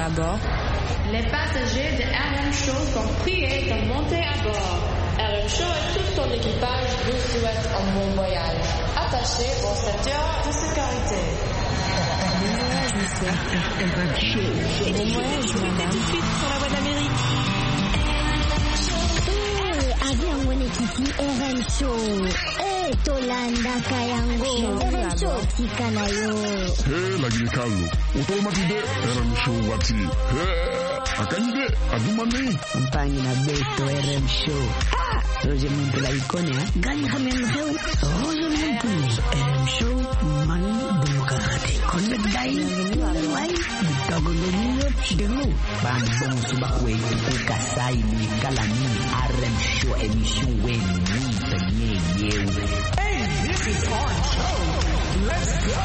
à bord. Les passagers de RM Show sont priés de monter à bord. RM Show et tout son équipage vous souhaitent un bon voyage. Attachez vos ceintures de sécurité. Bon voyage, monsieur. RM Show. Bon voyage, madame. Tout de suite sur la voie d'Amérique. Avion Monekiti RM Show. Tolanda Kayango. RM Show Tikanayo. La Guinée Carlo. Automatide RM Show Wati. Akanyide Adumani. Mpangi na Beto RM Show. Roger Muntu la Icone. Gani Hamen Heu. Roger Muntu. RM Show. Manu Demokrati. Connect Guy. Why? Dogo Domino. Demo. Bang Bong Subakwe. Kasai ni Kalani. RM Show émission Wen. Hey, this is our show. Let's go.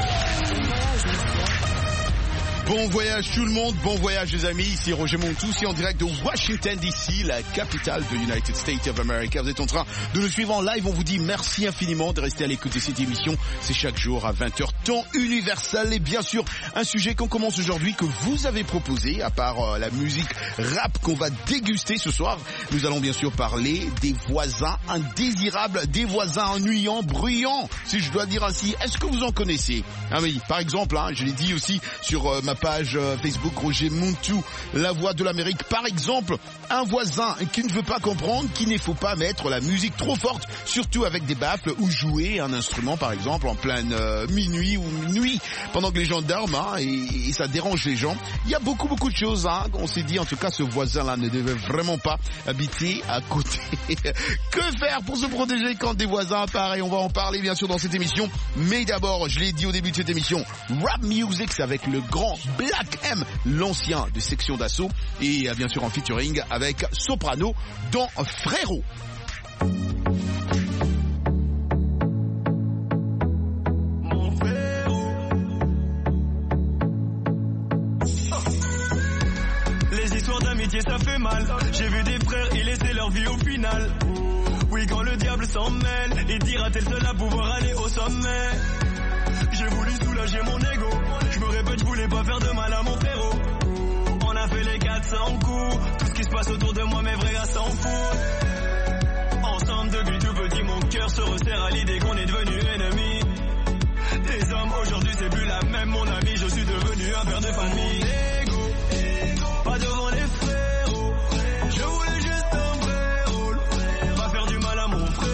Bon voyage tout le monde, bon voyage les amis, ici Roger Montou, ici en direct de Washington DC, la capitale de United States of America. Vous êtes en train de nous suivre en live, on vous dit merci infiniment de rester à l'écoute de cette émission. C'est chaque jour à 20h, temps universel et bien sûr un sujet qu'on commence aujourd'hui que vous avez proposé, à part la musique rap qu'on va déguster ce soir. Nous allons bien sûr parler des voisins indésirables, des voisins ennuyants, bruyants, si je dois dire ainsi. Est-ce que vous en connaissez? Ah oui, par exemple, je l'ai dit aussi sur ma page Facebook Roger Montou, la voix de l'Amérique. Par exemple, un voisin qui ne veut pas comprendre qu'il ne faut pas mettre la musique trop forte, surtout avec des baffles, ou jouer un instrument par exemple en pleine minuit ou nuit pendant que les gens dorment et ça dérange les gens. Il y a beaucoup de choses on s'est dit, en tout cas ce voisin-là ne devait vraiment pas habiter à côté. Que faire pour se protéger quand des voisins pareils? On va en parler bien sûr dans cette émission, mais d'abord, je l'ai dit au début de cette émission, Rap Music, c'est avec le grand Black M, l'ancien de Section d'Assaut, et bien sûr en featuring avec Soprano dans Frérot. Mon frérot. Les histoires d'amitié ça fait mal. J'ai vu des frères y laisser leur vie au final. Oui, quand le diable s'en mêle, il dira t'es le seul à pouvoir aller au sommet. J'ai voulu soulager mon ego. Je me répète, je voulais pas faire de mal à mon frérot. On a fait les 400 coups. Tout ce qui se passe autour de moi, mes vrais gars s'en foutent. Ensemble depuis tout petit, mon cœur se resserre à l'idée qu'on est devenus ennemis. Les hommes aujourd'hui c'est plus la même, mon ami. Je suis devenu un père de famille. Ego, pas devant les frérots. Je voulais juste un vrai rôle. Pas faire du mal à mon frérot.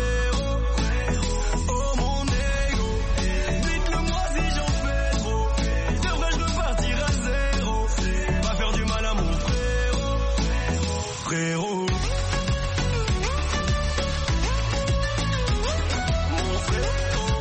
Frérot. Mon frérot.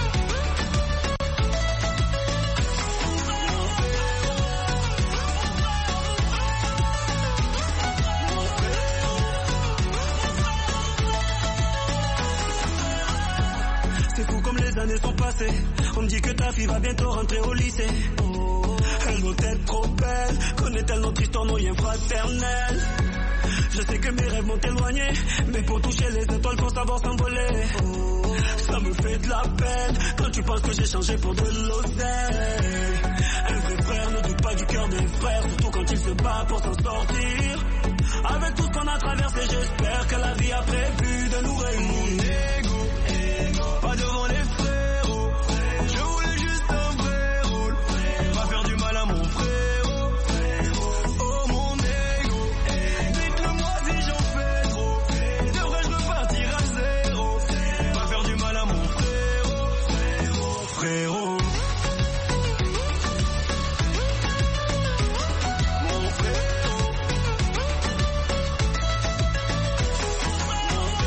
C'est fou comme les années sont passées. On me dit que ta fille va bientôt rentrer au lycée. Elle doit être trop belle. Connaît-elle notre histoire, nos liens fraternels? Je sais que mes rêves m'ont éloigné, mais pour toucher les étoiles, faut savoir s'envoler. Ça me fait de la peine quand tu penses que j'ai changé pour de l'oseille. Un vrai frère ne doute pas du cœur des frères, surtout quand il se bat pour s'en sortir. Avec tout ce qu'on a traversé, j'espère que la vie a prévu de nous réunir. Mon ego, pas devant les frérots. Je voulais juste un vrai rôle, pas faire du mal à mon frère. Frérot. Mon frérot. Mon frérot.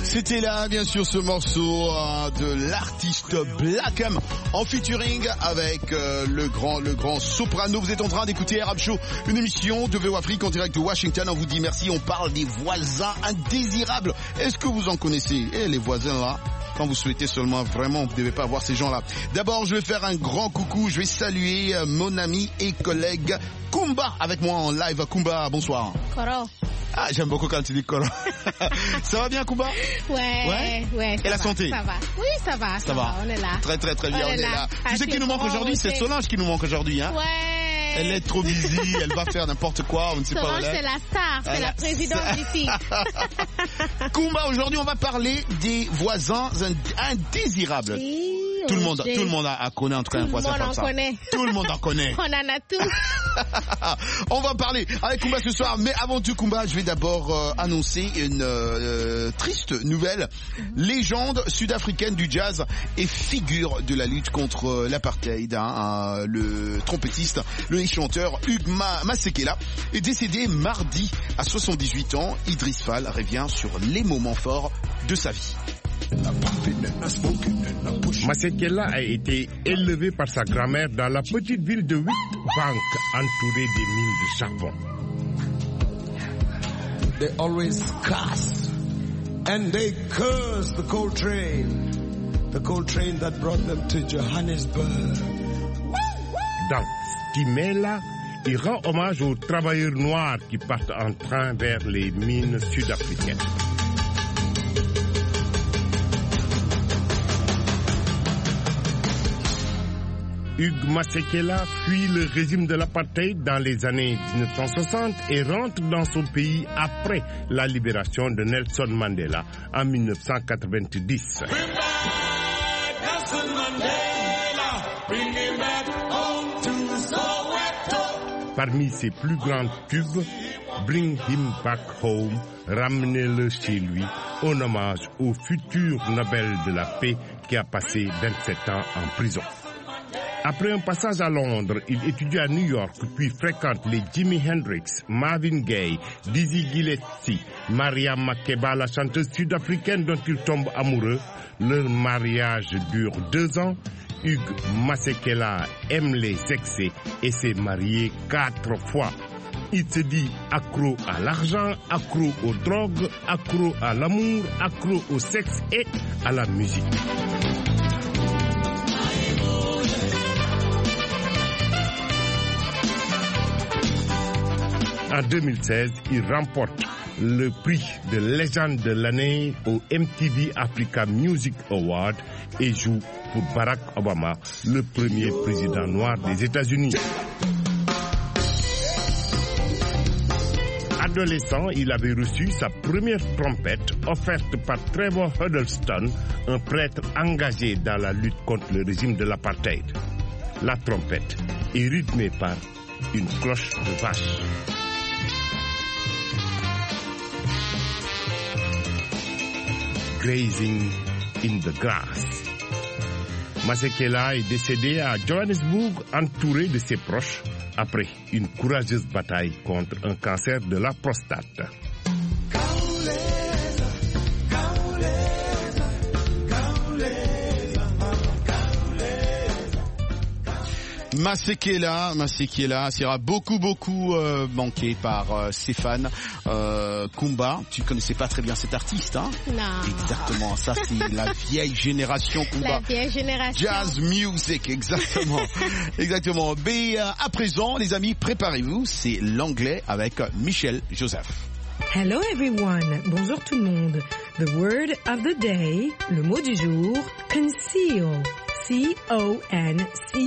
C'était là, bien sûr, ce morceau de l'artiste Black M en featuring avec le grand soprano. Vous êtes en train d'écouter Arab Show, une émission de VO Afrique en direct de Washington. On vous dit merci, on parle des voisins indésirables. Est-ce que vous en connaissez? Les voisins là, quand vous souhaitez seulement, vraiment, vous ne devez pas avoir ces gens-là. D'abord, je vais faire un grand coucou. Je vais saluer mon ami et collègue Kumba avec moi en live. Kumba, bonsoir. Koro. Ah, j'aime beaucoup quand tu dis Koro. Ça va bien, Kumba? Ouais. Et la santé? Ça va. Oui, ça va. On est là. Très bien, on est là. Tu sais qui nous manque aujourd'hui? C'est Solange qui nous manque aujourd'hui, hein? Ouais. Elle est trop busy, elle va faire n'importe quoi, on ne sait pas où elle est. Solange, c'est la star, c'est la présidente d'ici. Kumba, aujourd'hui, on va parler des voisins indésirables. Tout le monde connaît en tout cas un voisin comme ça. Tout le monde en connaît. On en a tous. On va parler avec Kumba ce soir, mais avant tout, Kumba, je vais d'abord annoncer une triste nouvelle. Légende sud-africaine du jazz et figure de la lutte contre l'apartheid, le trompettiste, le chanteur Hugh Masekela est décédé mardi à 78 ans. Idriss Fall revient sur les moments forts de sa vie. Masekela a été élevé par sa grand-mère dans la petite ville de Witbank, entourée des mines de charbon. They always cuss and they curse the coal train that brought them to Johannesburg. Dans Stimela, il rend hommage aux travailleurs noirs qui partent en train vers les mines sud-africaines. Hugh Masekela fuit le régime de l'apartheid dans les années 1960 et rentre dans son pays après la libération de Nelson Mandela en 1990. Parmi ses plus grands tubes, Bring Him Back Home, ramenez-le chez lui, en hommage au futur Nobel de la paix qui a passé 27 ans en prison. Après un passage à Londres, il étudie à New York, puis fréquente les Jimi Hendrix, Marvin Gaye, Dizzy Gillespie, Maria Makeba, la chanteuse sud-africaine dont il tombe amoureux. Leur mariage dure 2 ans. Hugh Masekela aime les excès et s'est marié 4 fois. Il se dit accro à l'argent, accro aux drogues, accro à l'amour, accro au sexe et à la musique. En 2016, il remporte le prix de légende de l'année au MTV Africa Music Award et joue pour Barack Obama, le premier président noir des États-Unis. Adolescent, il avait reçu sa première trompette offerte par Trevor Huddleston, un prêtre engagé dans la lutte contre le régime de l'apartheid. La trompette est rythmée par une cloche de vache. Grazing in the grass. Masekela est décédé à Johannesburg entouré de ses proches après une courageuse bataille contre un cancer de la prostate. Masekela sera beaucoup manqué par ses fans. Kumba, tu connaissais pas très bien cet artiste, hein? Non. Exactement, ça c'est la vieille génération, Kumba. La vieille génération. Jazz music, exactement. Exactement. Mais à présent, les amis, préparez-vous, c'est l'anglais avec Michel Joseph. Hello everyone, bonjour tout le monde. The word of the day, le mot du jour, conceal. C-O-N-C-E-A-L.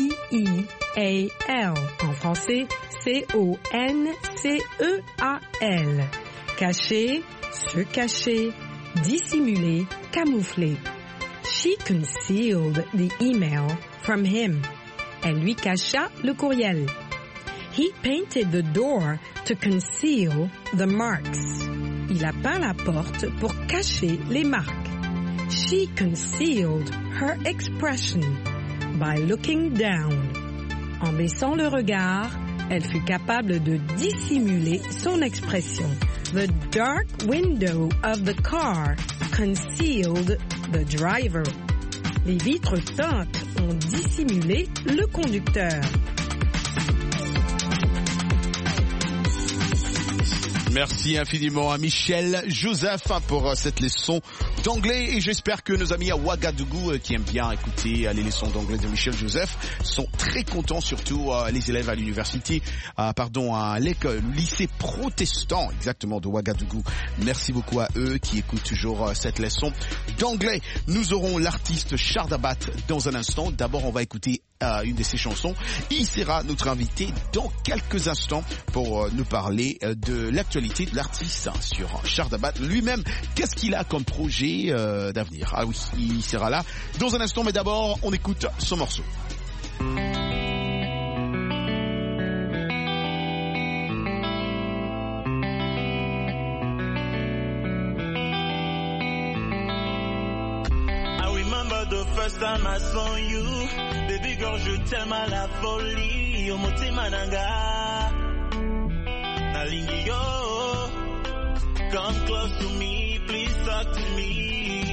En français, C-O-N-C-E-A-L. Cacher, se cacher, dissimuler, camoufler. She concealed the email from him. Elle lui cacha le courriel. He painted the door to conceal the marks. Il a peint la porte pour cacher les marques. She concealed her expression by looking down. En baissant le regard, Elle fut capable de dissimuler son expression. The dark window of the car concealed the driver. Les vitres teintes ont dissimulé le conducteur. Merci infiniment à Michel Joseph pour cette leçon d'anglais et j'espère que nos amis à Ouagadougou qui aiment bien écouter les leçons d'anglais de Michel Joseph sont très contents, surtout les élèves à l'université, à l'école, lycée protestant exactement de Ouagadougou. Merci beaucoup à eux qui écoutent toujours cette leçon d'anglais. Nous aurons l'artiste Chardabat dans un instant. D'abord, on va écouter une de ses chansons. Il sera notre invité dans quelques instants pour nous parler de l'actualité de l'artiste sur Chardabat lui-même. Qu'est-ce qu'il a comme projet d'avenir? Ah oui, il sera là dans un instant, mais d'abord, on écoute son morceau. First time I saw you, baby girl, je t'aime à la folie. Omoti mananga, nalingi yo. Come close to me, please talk to me.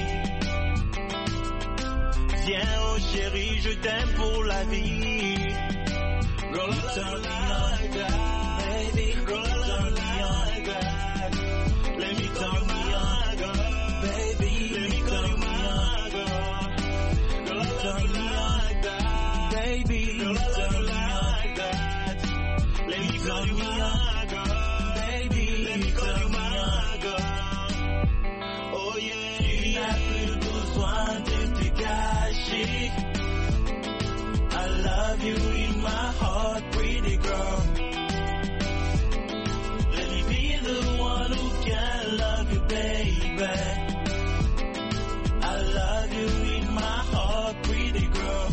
Viens oh chérie, je t'aime pour la vie. Girl, you turn me on, God, baby. Girl, you turn me on, God. Let me turn me on, God, baby. Let me turn me on, God. Turn me on, God, baby. Girl, turn me on, God. Let me turn me on, God, baby. Let me turn me on, God. Oh yeah, tu n'as plus besoin de te cacher. I love you in my heart, pretty girl. Let me be the one who can love you, baby. I love you in my heart, pretty girl.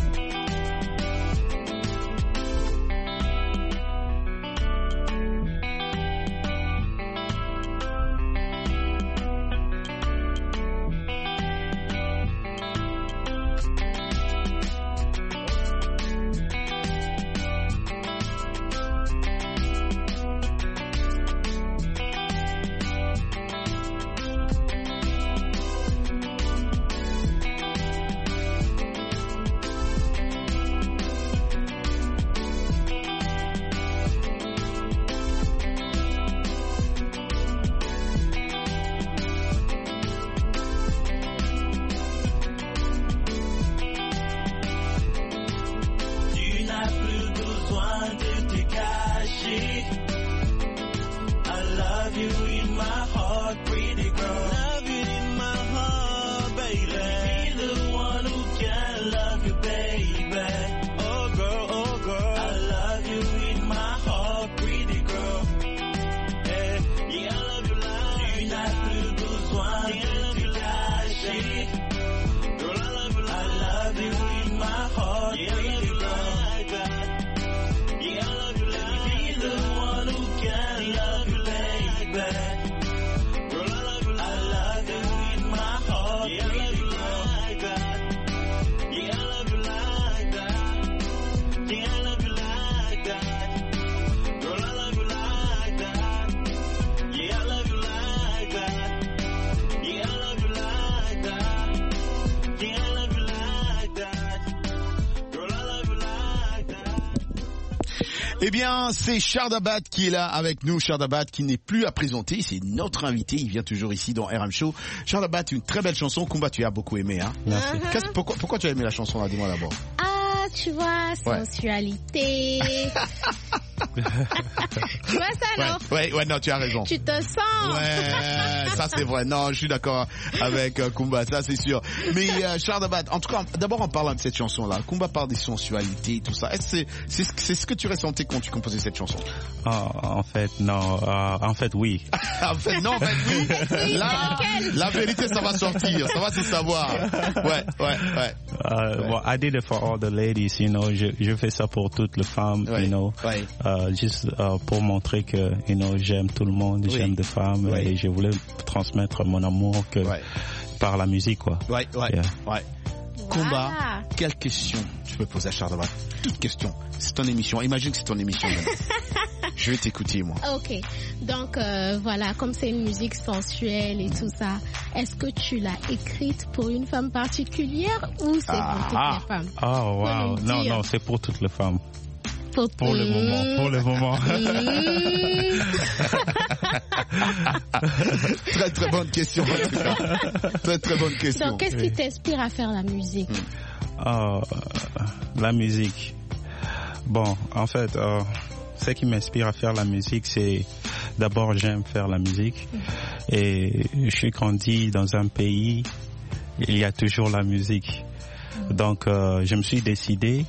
Eh bien, c'est Chardabat qui est là avec nous. Chardabat qui n'est plus à présenter, c'est notre invité. Il vient toujours ici dans RM Show. Chardabat, une très belle chanson. Kumba, tu as beaucoup aimé, hein? Merci. Pourquoi tu as aimé la chanson là? Dis-moi d'abord. Ah, tu vois, sensualité. Tu vois ça, non? Ouais, non, tu as raison. Tu te sens. Ouais, ça c'est vrai. Non, je suis d'accord avec Kumba, ça c'est sûr. Mais Chardabat, en tout cas, d'abord en parlant de cette chanson-là, Kumba parle des sensualités et tout ça. Est-ce que c'est ce que tu ressentais quand tu composais cette chanson? En fait, non. En fait, oui. En fait, non, en fait, oui. Là, la vérité, ça va sortir. Ça va se savoir. Ouais. Well, I did it for all the ladies, you know. Je fais ça pour toutes les femmes, you know. Juste pour montrer que, you know, j'aime tout le monde, j'aime des femmes et je voulais transmettre mon amour par la musique, quoi. Ouais. combat, quelle question tu peux poser à Chardabat? Toute question. C'est ton émission. Imagine que c'est ton émission. Je vais t'écouter, moi. Ok. Donc, voilà, comme c'est une musique sensuelle et tout ça, est-ce que tu l'as écrite pour une femme particulière ou c'est pour toutes les femmes? Oh, wow. Non, c'est pour toutes les femmes. Pour le moment. Très très bonne question. Très bonne question. Donc, qu'est-ce qui t'inspire à faire la musique? La musique. Bon, en fait, ce qui m'inspire à faire la musique, c'est d'abord j'aime faire la musique et je suis grandi dans un pays, il y a toujours la musique. Donc, je me suis décidé.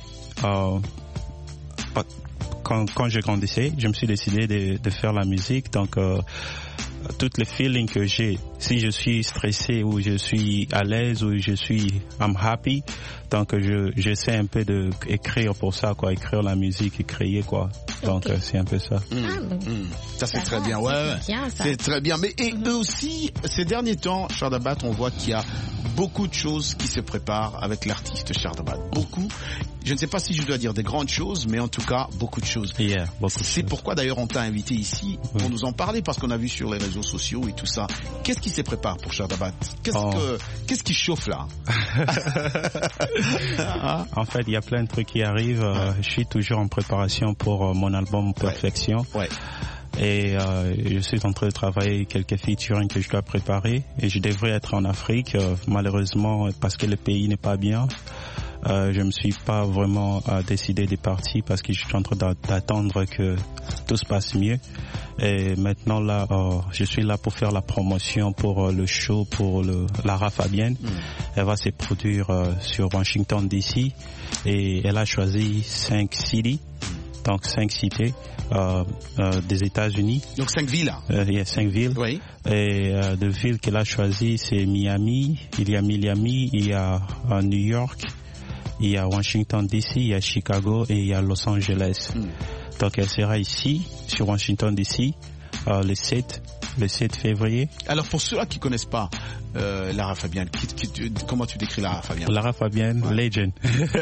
Quand je grandissais, je me suis décidé de faire la musique. Donc, toutes les feelings que j'ai, si je suis stressé ou je suis à l'aise ou I'm happy, donc j'essaie un peu de écrire pour ça, quoi, écrire la musique et créer, quoi. Donc c'est un peu ça. Ça c'est très bien, ouais. C'est très bien. Mais et aussi ces derniers temps, Chardabat, on voit qu'il y a beaucoup de choses qui se préparent avec l'artiste Chardabat. Beaucoup. Je ne sais pas si je dois dire des grandes choses, mais en tout cas, beaucoup de choses. C'est pourquoi d'ailleurs on t'a invité ici pour nous en parler, parce qu'on a vu sur les réseaux sociaux et tout ça. Qu'est-ce qui se prépare pour Chardabat? Qu'est-ce qui chauffe là? En fait, il y a plein de trucs qui arrivent. Je suis toujours en préparation pour mon album Perfection. Et je suis en train de travailler quelques featuring que je dois préparer. Et je devrais être en Afrique, malheureusement, parce que le pays n'est pas bien. Je me suis pas vraiment décidé de partir parce que je suis en train d'attendre que tout se passe mieux. Et maintenant là, je suis là pour faire la promotion pour le show pour Lara Fabian. Elle va se produire sur Washington DC et elle a choisi 5 cities. Donc 5 cités des États-Unis. Donc 5 villes. Il y a 5 villes. Oui. Et de villes qu'elle a choisies, c'est Miami. Il y a Miami, il y a New York, il y a Washington DC, il y a Chicago et il y a Los Angeles. Donc elle sera ici sur Washington DC le 7 février. Alors pour ceux-là qui connaissent pas Lara Fabian, comment tu décris Lara Fabian? Lara Fabian, legend.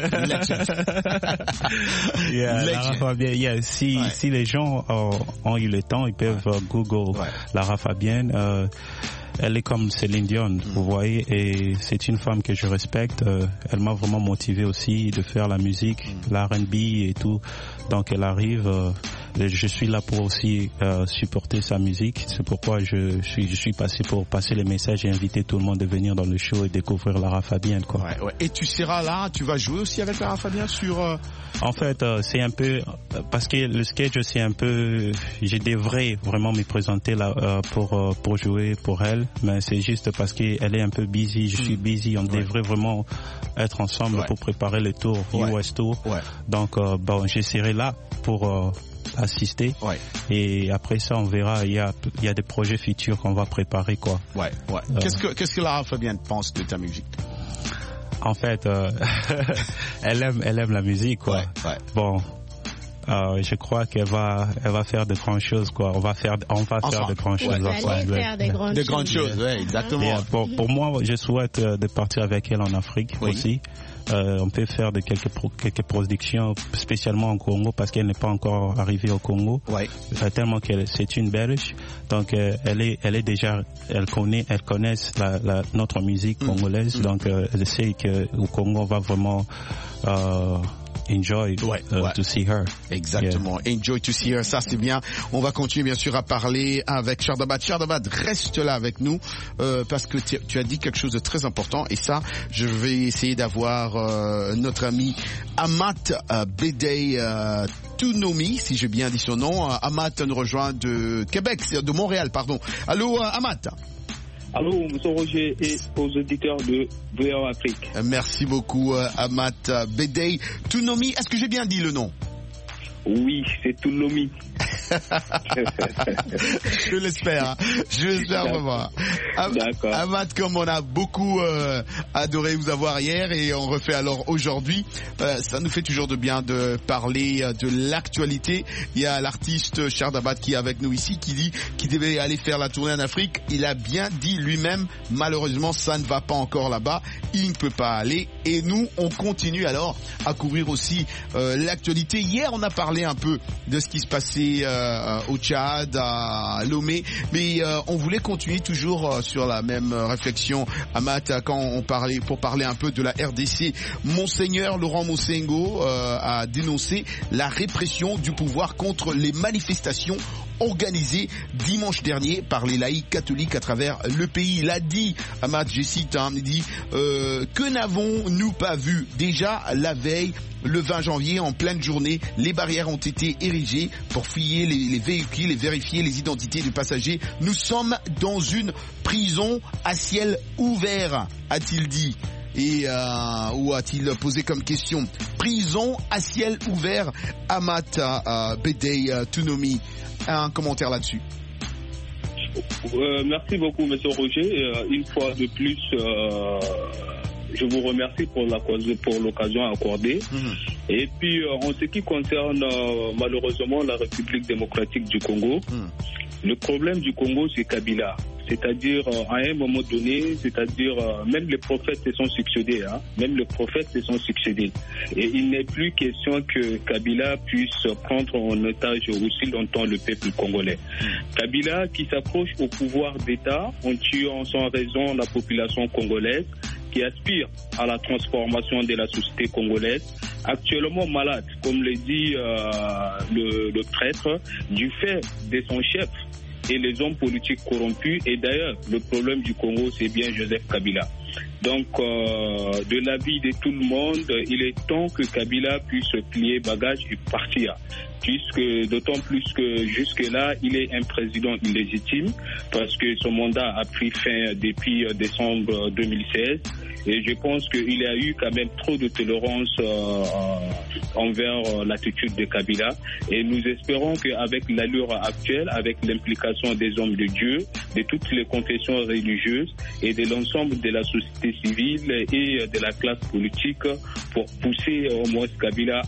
Lara Fabian, si les gens ont eu le temps, ils peuvent Google Lara Fabian. Elle est comme Céline Dion, vous voyez, et c'est une femme que je respecte. Elle m'a vraiment motivé aussi de faire la musique, l'R&B et tout. Donc elle arrive, je suis là pour aussi supporter sa musique. C'est pourquoi je suis passé pour passer les messages et inviter tout le monde à venir dans le show et découvrir Lara Fabian, quoi. Et tu seras là, tu vas jouer aussi avec Lara Fabian sur... En fait, c'est un peu... Parce que le sketch, c'est un peu... Je devrais vraiment me présenter là pour jouer pour elle. Mais c'est juste parce qu'elle est un peu busy, je suis busy, on devrait vraiment être ensemble pour préparer le tour, US Tour. Donc, je serai là pour assister. Et après ça, on verra, il y a des projets futurs qu'on va préparer, quoi. Qu'est-ce que Lara Fabian pense de ta musique? En fait, elle aime la musique, quoi. Bon. Je crois qu'elle va faire de grandes choses, quoi. On va faire de grandes choses ensemble. Des grandes choses, exactement. Pour moi, je souhaite de partir avec elle en Afrique aussi. On peut faire de quelques productions, spécialement en Congo, parce qu'elle n'est pas encore arrivée au Congo. Tellement qu'elle c'est une Belge, donc elle connaît notre musique congolaise, donc elle sait que au Congo on va vraiment enjoy to see her. Exactement. Enjoy to see her. Ça, c'est bien. On va continuer, bien sûr, à parler avec Chardabat. Chardabat, reste là avec nous, parce que tu as dit quelque chose de très important. Et ça, je vais essayer d'avoir notre ami Amat Bedei Tunomi, si j'ai bien dit son nom. Amat nous rejoint de Québec, de Montréal, pardon. Allô, Amat? Allô, monsieur Roger et aux auditeurs de VOA Afrique. Merci beaucoup, Amat Bedei Tunomi. Est-ce que j'ai bien dit le nom? Oui, c'est Tunomi. Je l'espère. Je l'espère vraiment. D'accord. Amat, comme on a beaucoup adoré vous avoir hier et on refait alors aujourd'hui, ça nous fait toujours de bien de parler de l'actualité. Il y a l'artiste Chardabat qui est avec nous ici, qui dit qu'il devait aller faire la tournée en Afrique. Il a bien dit lui-même, malheureusement, ça ne va pas encore là-bas. Il ne peut pas aller. et nous on continue alors à couvrir aussi l'actualité. Hier on a parlé un peu de ce qui se passait au Tchad, à Lomé, mais on voulait continuer toujours sur la même réflexion, Amat, quand on parlait, pour parler un peu de la RDC. Monseigneur Laurent Mosengo a dénoncé la répression du pouvoir contre les manifestations organisé dimanche dernier par les laïcs catholiques à travers le pays. Il a dit, Ahmad, je cite, il dit que n'avons-nous pas vu déjà la veille, le 20 janvier, en pleine journée, les barrières ont été érigées pour fouiller les véhicules et vérifier les identités des passagers. Nous sommes dans une prison à ciel ouvert, a-t-il dit. Et ou a-t-il posé comme question? Prison à ciel ouvert, Amat Bedei Tounomi. Un commentaire là-dessus. Merci beaucoup, monsieur Roger. Une fois de plus, je vous remercie pour l'occasion accordée. Et puis, en ce qui concerne malheureusement la République démocratique du Congo, le problème du Congo, c'est Kabila. C'est-à-dire, à un moment donné, même les prophètes se sont succédés, même les prophètes se sont succédés. Et il n'est plus question que Kabila puisse prendre en otage aussi longtemps le peuple congolais. Kabila qui s'accroche au pouvoir d'État en tuant sans raison la population congolaise, qui aspire à la transformation de la société congolaise, actuellement malade, comme le dit le prêtre, du fait de son chef et les hommes politiques corrompus. Et d'ailleurs, le problème du Congo, c'est bien Joseph Kabila. Donc, de l'avis de tout le monde, il est temps que Kabila puisse plier bagage et partir. D'autant plus que jusque-là, il est un président illégitime parce que son mandat a pris fin depuis décembre 2016. Et je pense qu'il y a eu quand même trop de tolérance envers l'attitude de Kabila. Et nous espérons qu'avec l'allure actuelle, avec l'implication des hommes de Dieu, de toutes les confessions religieuses et de l'ensemble de la société civile et de la classe politique, pour pousser au moins Kabila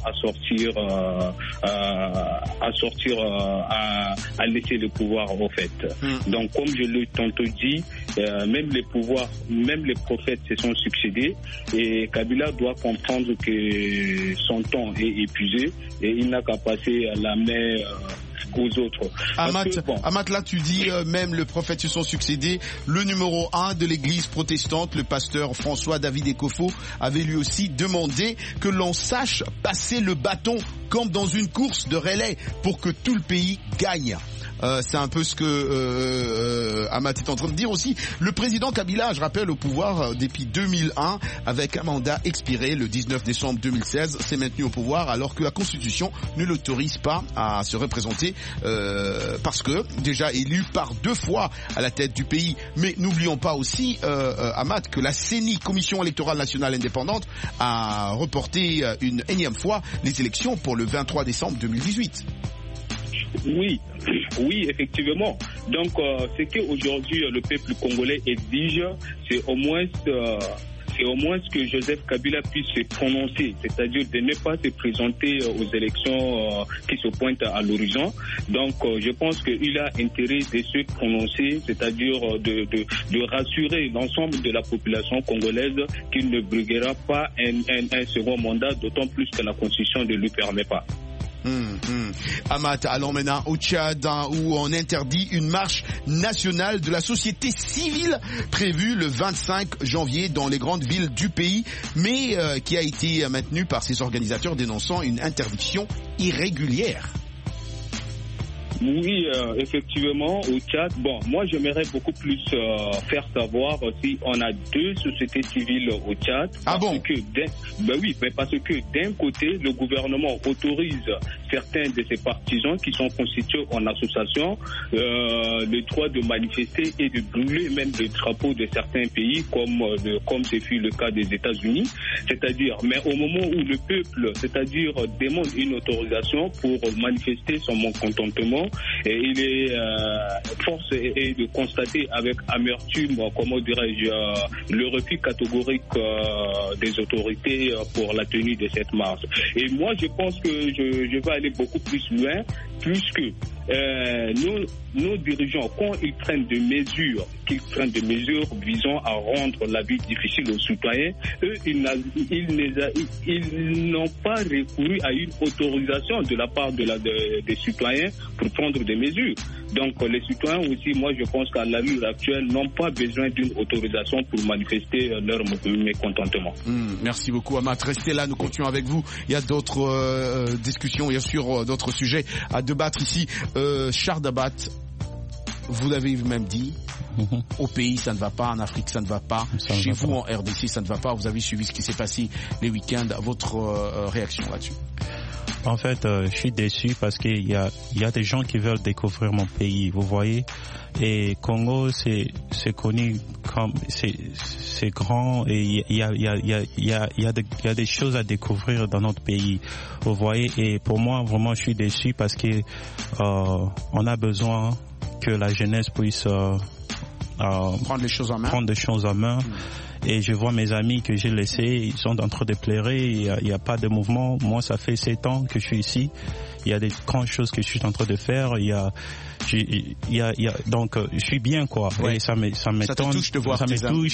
à laisser le pouvoir au fait. Donc, comme je l'ai tantôt dit, même les prophètes se sont succédés et Kabila doit comprendre que son temps est épuisé et il n'a qu'à passer la main aux autres. Amat, là tu dis même les prophètes se sont succédés. Le numéro 1 de l'église protestante, le pasteur François David Ekofo, avait lui aussi demandé que l'on sache passer le bâton comme dans une course de relais pour que tout le pays gagne. C'est un peu ce que Amat est en train de dire aussi. Le président Kabila, je rappelle, au pouvoir depuis 2001, avec un mandat expiré le 19 décembre 2016, s'est maintenu au pouvoir alors que la Constitution ne l'autorise pas à se représenter parce que déjà élu par 2 fois à la tête du pays. Mais n'oublions pas aussi, Amat, que la CENI, Commission électorale nationale indépendante, a reporté une énième fois les élections pour le 23 décembre 2018. Oui, effectivement. Donc, ce qu'aujourd'hui le peuple congolais exige, c'est au moins que Joseph Kabila puisse se prononcer, c'est-à-dire de ne pas se présenter aux élections qui se pointent à l'horizon. Donc, je pense qu'il a intérêt de se prononcer, c'est-à-dire de rassurer l'ensemble de la population congolaise qu'il ne briguera pas un second mandat, d'autant plus que la Constitution ne lui permet pas. Amat, allons maintenant au Tchad où on interdit une marche nationale de la société civile prévue le 25 janvier dans les grandes villes du pays, mais qui a été maintenue par ses organisateurs dénonçant une interdiction irrégulière. Oui, effectivement, au Tchad. Bon, moi, j'aimerais beaucoup plus faire savoir si on a 2 sociétés civiles au Tchad. Parce que d'un côté, le gouvernement autorise certains de ses partisans qui sont constitués en association le droit de manifester et de brûler même les drapeaux de certains pays, comme ce fut le cas des États-Unis. C'est-à-dire, mais au moment où le peuple, c'est-à-dire, demande une autorisation pour manifester son mécontentement, et il est force est de constater avec amertume, comment dirais-je, le refus catégorique des autorités pour la tenue de cette marche. Et moi, je pense que je vais aller beaucoup plus loin, puisque nos dirigeants, quand ils prennent des mesures, visant à rendre la vie difficile aux citoyens, eux, ils n'ont pas recouru à une autorisation de la part des citoyens pour prendre des mesures. Donc les citoyens aussi, moi je pense qu'à l'allure actuelle, n'ont pas besoin d'une autorisation pour manifester leur mécontentement. Merci beaucoup Amat. Restez là, nous continuons avec vous. Il y a d'autres discussions, bien sûr, d'autres sujets à débattre ici. Chardabat, vous l'avez même dit, au pays ça ne va pas, en Afrique ça ne va pas, chez vous en RDC ça ne va pas. Vous avez suivi ce qui s'est passé les week-ends. Votre réaction là-dessus? En fait, je suis déçu parce qu'il y a des gens qui veulent découvrir mon pays, vous voyez. Et Congo, c'est connu comme c'est grand et il y a des choses à découvrir dans notre pays, vous voyez. Et pour moi, vraiment, je suis déçu parce que on a besoin que la jeunesse puisse prendre les choses en main. Et je vois mes amis que j'ai laissés, ils sont en train de pleurer, il y a pas de mouvement. Moi, ça fait 7 ans que je suis ici. Il y a des grandes choses que je suis en train de faire. Donc, je suis bien, quoi. Ouais. Et ça me touche de voir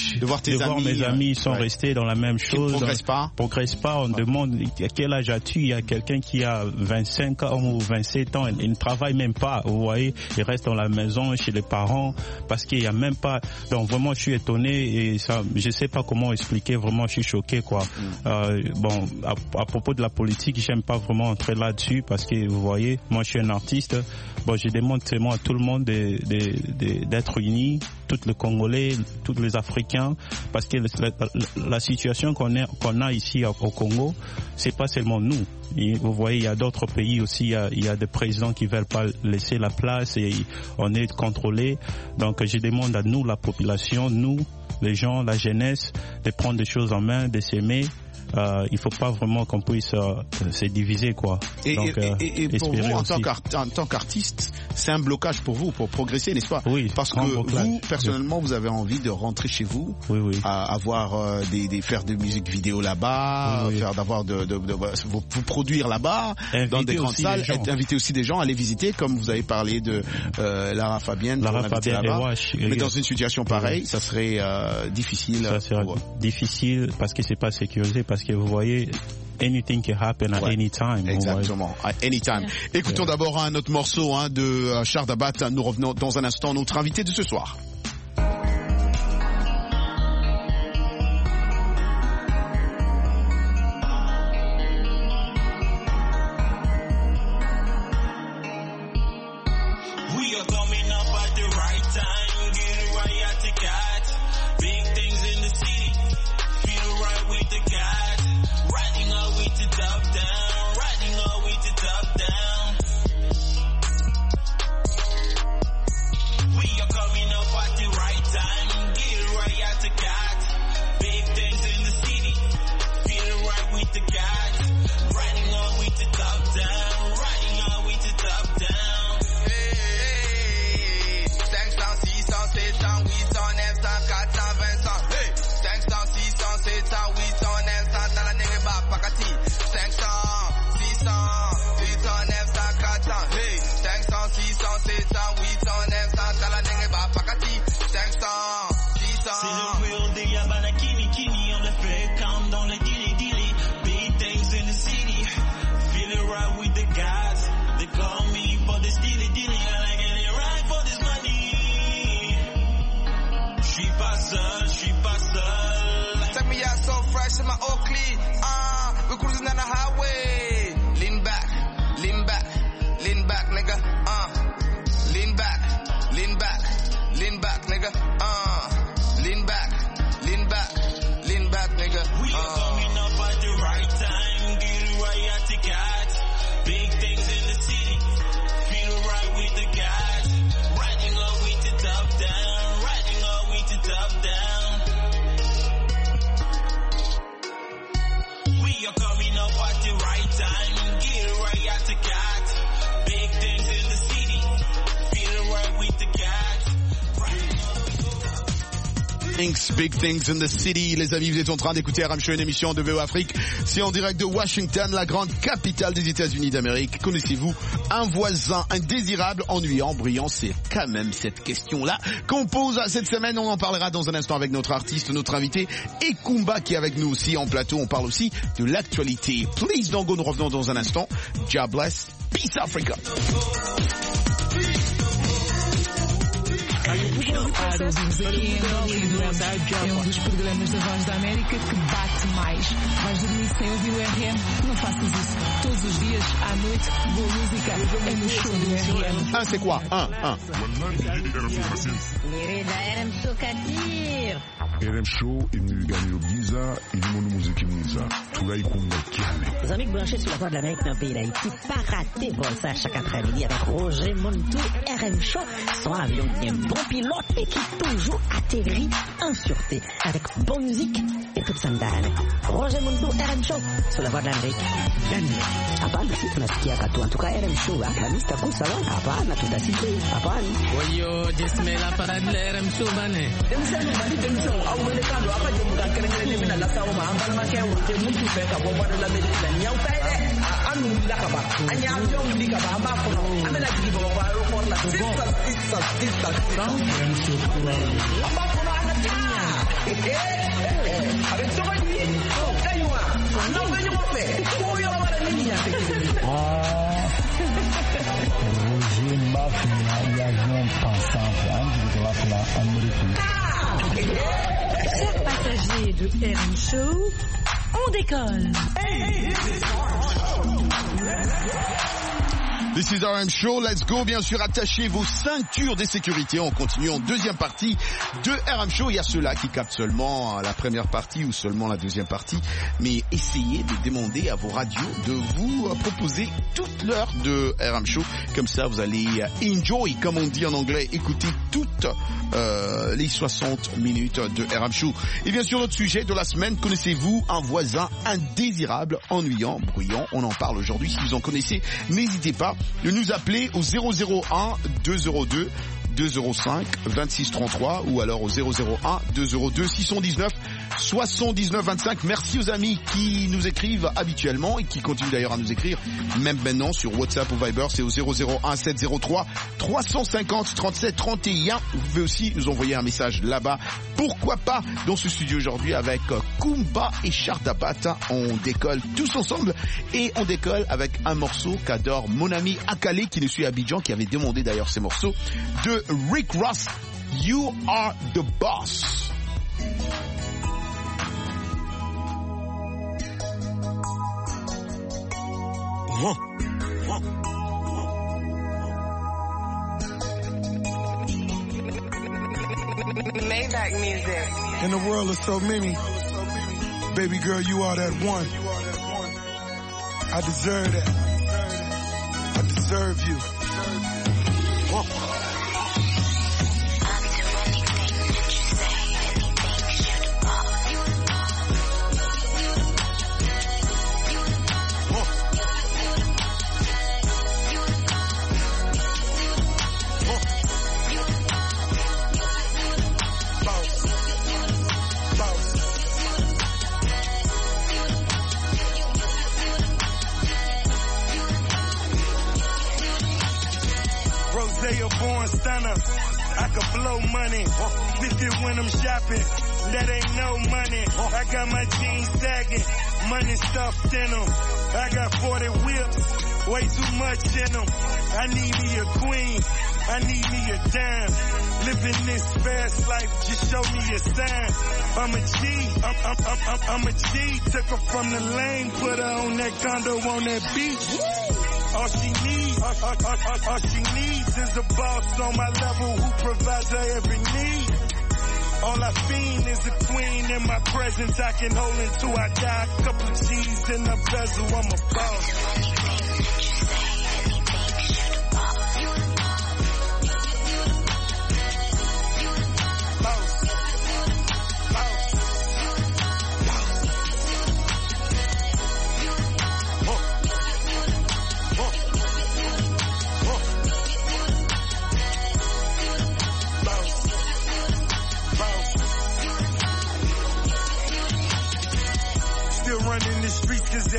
mes amis sont restés dans la même chose. Ils progressent pas. On demande à quel âge as-tu? Il y a quelqu'un qui a 25 ans ou 27 ans. Il ne travaille même pas. Vous voyez, il reste dans la maison chez les parents parce qu'il y a même pas. Donc vraiment, je suis étonné et ça, je sais pas comment expliquer. Vraiment, je suis choqué, quoi. Bon, à propos de la politique, j'aime pas vraiment entrer là-dessus parce que vous voyez, moi je suis un artiste. Bon, je demande seulement à tout le monde d'être unis, tous les Congolais, tous les Africains, parce que la situation qu'on a ici au Congo, c'est pas seulement nous. Et vous voyez, il y a d'autres pays aussi, il y a des présidents qui veulent pas laisser la place et on est contrôlé. Donc je demande à nous, la population, nous, les gens, la jeunesse, de prendre des choses en main, de s'aimer. Il faut pas vraiment qu'on puisse se diviser, quoi. Et pour vous, en tant qu'artiste, c'est un blocage pour vous, pour progresser, n'est-ce pas? Oui. Parce que vous, personnellement, vous avez envie de rentrer chez vous, avoir faire de musique vidéo là-bas, vous produire là-bas, dans des grandes salles, inviter aussi des gens à aller visiter, comme vous avez parlé de Lara Fabienne, là-bas. Mais dans une situation pareille, ça serait difficile. Ça serait difficile parce que c'est pas sécurisé. Parce que vous voyez, anything can happen at any time. Exactement, at any time. Écoutons d'abord un autre morceau de Chardabat. Nous revenons dans un instant, notre invité de ce soir. Right Big Things in the City. Les amis, vous êtes en train d'écouter RM Show, une émission de VO Afrique. C'est en direct de Washington, la grande capitale des États-Unis d'Amérique. Connaissez-vous un voisin indésirable, ennuyant, brillant? C'est quand même cette question-là qu'on pose cette semaine. On en parlera dans un instant avec notre artiste, notre invité, et Kumba qui est avec nous aussi en plateau. On parle aussi de l'actualité. Please don't go, nous revenons dans un instant. God bless. Peace Africa. Dos programas da Voz da América que bate mais. Vais dormir sem ouvir o RM? Não faças isso. Todos os dias, à noite, boa música é no show do RM. Un, c'est quoi? Un. RM Show imegani Giza ilimono muziki mwiza tulai kunga kiale. Les amis branchés sur la Voix de l'Amérique dans le pays d'Haïti, pas rater ça chaque après-midi avec Roger Montou, RM Show, son avion bien bon pilote et qui toujours atterrit en sûreté avec bonne musique et toute sa mdane. Roger Montou, RM Show sur la Voix de l'Amérique. Hapana si tunasikia katu, en tout cas RM Show la lista kusa wana hapana tutasikia hapana. Oyo jismela para RM Show bane. Au mwelekano hapa je mkakelele mimi na lasa wa ambal make wote mtu peka bomba la medicina nyau taide anu lakaba anya yo ndika ba amba ko amela dikibo ba ro por la sista amba ko na tinya a ver toma ni kaiwa no venyo mofe ko yo ba la niña Roger Mafia y avion passant de la Amérique. Chers passagers de RM Show, on décolle. This is RM Show, let's go. Bien sûr, attachez vos ceintures de sécurité. On continue en deuxième partie de RM Show. Il y a ceux-là qui captent seulement la première partie ou seulement la deuxième partie. Mais essayez de demander à vos radios de vous proposer toute l'heure de RM Show. Comme ça, vous allez enjoy, comme on dit en anglais, écouter toutes les 60 minutes de RM Show. Et bien sûr, notre sujet de la semaine, connaissez-vous un voisin indésirable, ennuyant, bruyant? On en parle aujourd'hui. Si vous en connaissez, n'hésitez pas de nous appeler au 001 202 205 2633 ou alors au 001 202 619 79 25. Merci aux amis qui nous écrivent habituellement et qui continuent d'ailleurs à nous écrire même maintenant sur WhatsApp ou Viber. C'est au 001 703 350 37 31. Vous pouvez aussi nous envoyer un message là-bas. Pourquoi pas dans ce studio aujourd'hui avec Kumba et Chardabat. On décolle tous ensemble et on décolle avec un morceau qu'adore mon ami Akale qui nous suit à Abidjan, qui avait demandé d'ailleurs ces morceaux de Rick Ross, You Are the Boss. Maybach music. In the world of so many, baby girl, you are that one. I deserve that. I deserve you. A born stunner, I could blow money, 50 when I'm shopping, that ain't no money. I got my jeans sagging, money stuffed in them. I got 40 whips, way too much in them. I need me a queen, I need me a dime. Living this fast life, just show me a sign. I'm a G, I'm a G. Took her from the lane, put her on that condo on that beach. All she needs is a boss on my level who provides her every need. All I fiend is a queen in my presence I can hold until I die. Couple G's in the bezel, I'm a boss.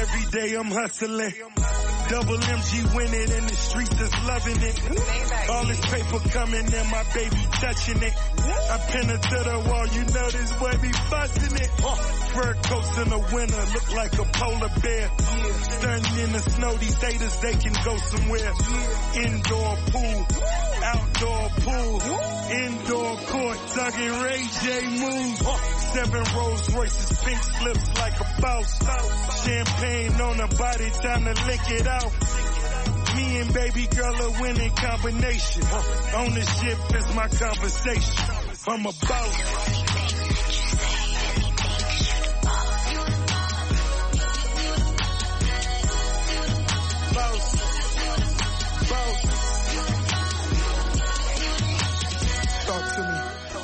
Every day I'm hustling. Double MG win it and the streets is loving it. All this paper coming and my baby touching it. I pin it to the wall, you know this boy be busting it. Fur coats in the winter look like a polar bear. Standing in the snow, these haters, they can go somewhere. Indoor pool, outdoor pool, indoor court, tugging Ray J moves. 7 Rolls Royces, pink slips like a boss. Champagne on the body, time to lick it out. Me and baby girl a winning combination. Ownership is my conversation. I'm a boss. Talk to me.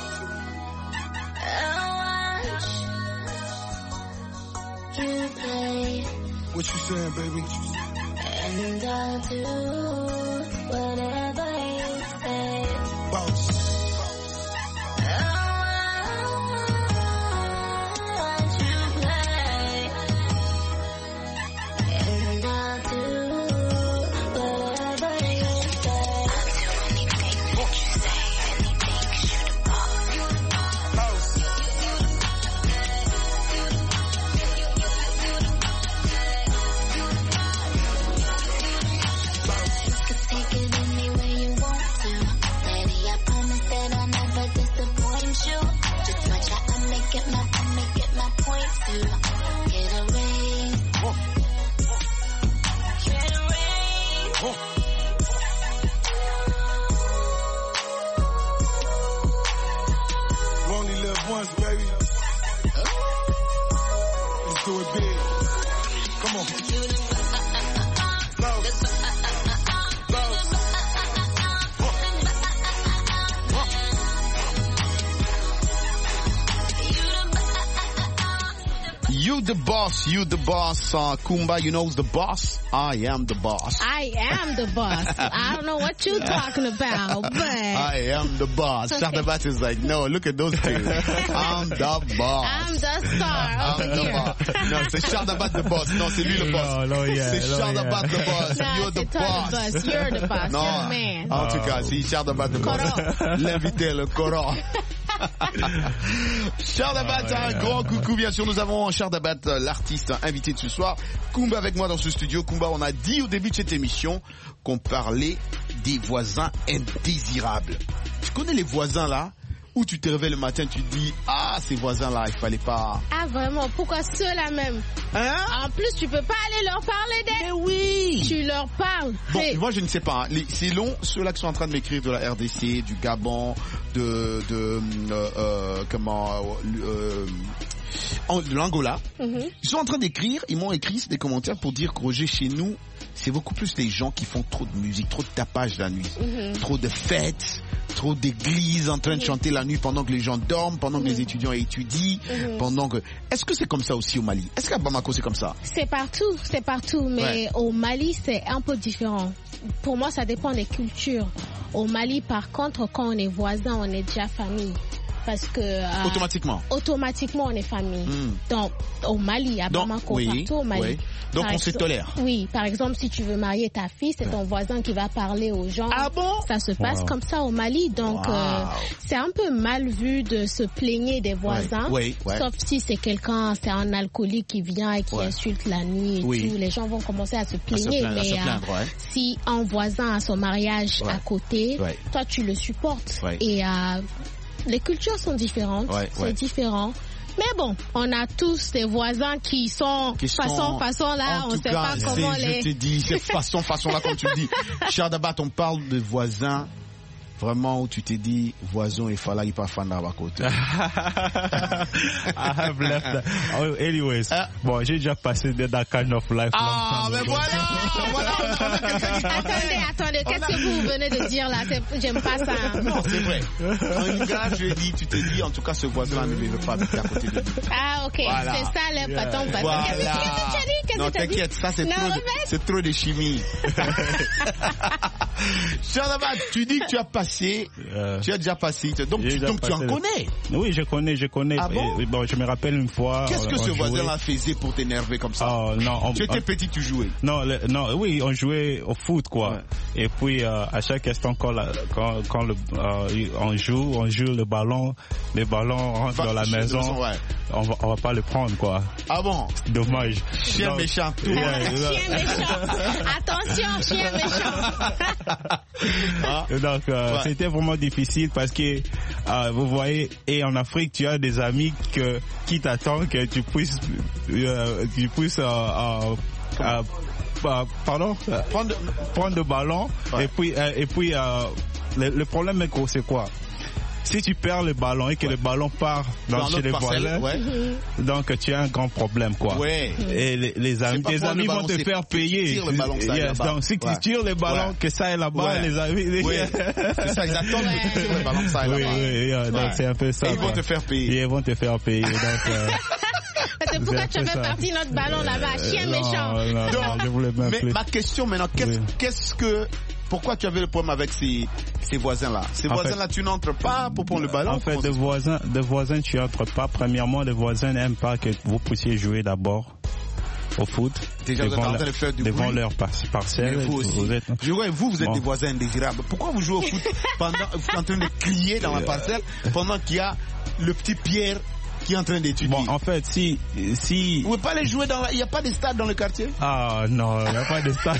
You play. What you saying, baby? And I'll do whatever you say. Boss. I want you play. And I'll do whatever you say. I'll do anything that you say, anything you do. Boss. Take it any way you want to. Daddy, I promise that I'll never disappoint you. Just watch how I make it my point to get a ring. Get a ring. We only live once, baby. Let's do it big. Come on. You the boss, Kumba, you know who's the boss? I am the boss. I am the boss. I don't know what you're talking about, but... I am the boss. Okay. Chardabat is like, no, look at those two. I'm the boss. I'm the star over here. Non, c'est Chardabat the boss. Non, c'est lui le boss. C'est Chardabat the boss. No, You're the boss. You're the boss. Non, you're the man. En tout cas, c'est Chardabat the boss. L'invité, le Coran. Chardabat, un grand coucou. Bien sûr, nous avons Chardabat, l'artiste invité de ce soir. Kumba avec moi dans ce studio. Kumba, on a dit au début de cette émission qu'on parlait des voisins indésirables. Tu connais les voisins là où tu te réveilles le matin, tu te dis ah, ces voisins là, il fallait pas. Ah vraiment, pourquoi ceux-là même? Hein? En plus, tu peux pas aller leur parler d'eux. Mais oui. Tu leur parles. Bon, moi je ne sais pas. C'est long, ceux-là qui sont en train de m'écrire de la RDC, du Gabon, de l'Angola. Ils sont en train d'écrire, ils m'ont écrit des commentaires pour dire que Roger, chez nous, c'est beaucoup plus les gens qui font trop de musique, trop de tapage la nuit, trop de fêtes, trop d'églises en train de chanter la nuit pendant que les gens dorment, pendant que les étudiants étudient, pendant que... Est-ce que c'est comme ça aussi au Mali? Est-ce qu'à Bamako c'est comme ça? C'est partout, mais au Mali c'est un peu différent. Pour moi, ça dépend des cultures. Au Mali, par contre, quand on est voisin, on est déjà famille. Parce que automatiquement on est famille. Donc au Mali, à Bamako, partout au Mali. Oui. Donc on se tolère. Oui, par exemple, si tu veux marier ta fille, c'est ton voisin qui va parler aux gens. Ah bon? Ça se passe comme ça au Mali. Donc c'est un peu mal vu de se plaigner des voisins. Sauf si c'est c'est un alcoolique qui vient et qui insulte la nuit et tout. Les gens vont commencer à se plaigner. Mais si un voisin a son mariage à côté, toi tu le supportes. Et les cultures sont différentes, c'est différent. Mais bon, on a tous des voisins qui sont façon là, on ne sait pas comment les... Je te dis, c'est façon là comme tu le dis. Chardabat, on parle de voisins vraiment où tu t'es dit, voisin, il fallait pas faire à côté. I have left that. Oh, anyways, bon, j'ai déjà passé that kind of life. Ah, mais voilà. Attendez, qu'est-ce que vous venez de dire là? J'aime pas ça. Non, c'est vrai. Un gars, tu t'es dit, en tout cas, ce voisin ne veut pas habiter à côté de lui. Ah, ok, voilà. C'est ça les patons. Voilà. Qu'est-ce que tu as dit? Non, t'inquiète, ça c'est trop de chimie. Shadabat, tu dis que tu as passé, tu as déjà passé, donc tu en connais. Oui, je connais. Ah bon? Bon, je me rappelle une fois. Qu'est-ce que ce voisin-là faisait pour t'énerver comme ça? Non, tu étais petit, tu jouais? Non, oui, on jouait au foot, quoi. Ouais. Et puis, à chaque instant, quand on joue le ballon rentre dans la maison, ouais. on va pas le prendre, quoi. Ah bon? Dommage. Chien méchant. Chien méchant. Attention, chien méchant. Donc, c'était vraiment difficile parce que, vous voyez, et en Afrique, tu as des amis qui t'attendent que tu puisses prendre le ballon. Ouais. Et puis, le problème, c'est quoi? Si tu perds le ballon et que le ballon part chez les voisins, donc tu as un grand problème, quoi. Ouais. Et les amis vont te faire payer. Donc si tu tires le ballon, que ça est là-bas, les amis. C'est ça, ils attendent que tu tires le ballon, ça est là-bas. Oui, donc c'est un peu ça. Et ils vont te faire payer. Ils vont te faire payer. C'est pourquoi tu avais parti notre ballon là-bas, chien méchant. Non, je voulais même mais ma question maintenant, pourquoi tu avais le problème avec ces voisins-là? Ces voisins-là, tu n'entres pas pour prendre le ballon? En fait, des voisins, tu n'entres pas. Premièrement, les voisins n'aiment pas que vous puissiez jouer d'abord au foot. Déjà, vous êtes en train de faire du devant bruit. leur parcelle. Vous aussi. Vous êtes des voisins indésirables. Pourquoi vous jouez au foot vous êtes en train de crier dans la parcelle pendant qu'il y a le petit Pierre qui est en train d'étudier? Bon, en fait, si... Vous pouvez pas aller jouer il n'y a pas de stade dans le quartier? Ah, non, il n'y a pas de stade.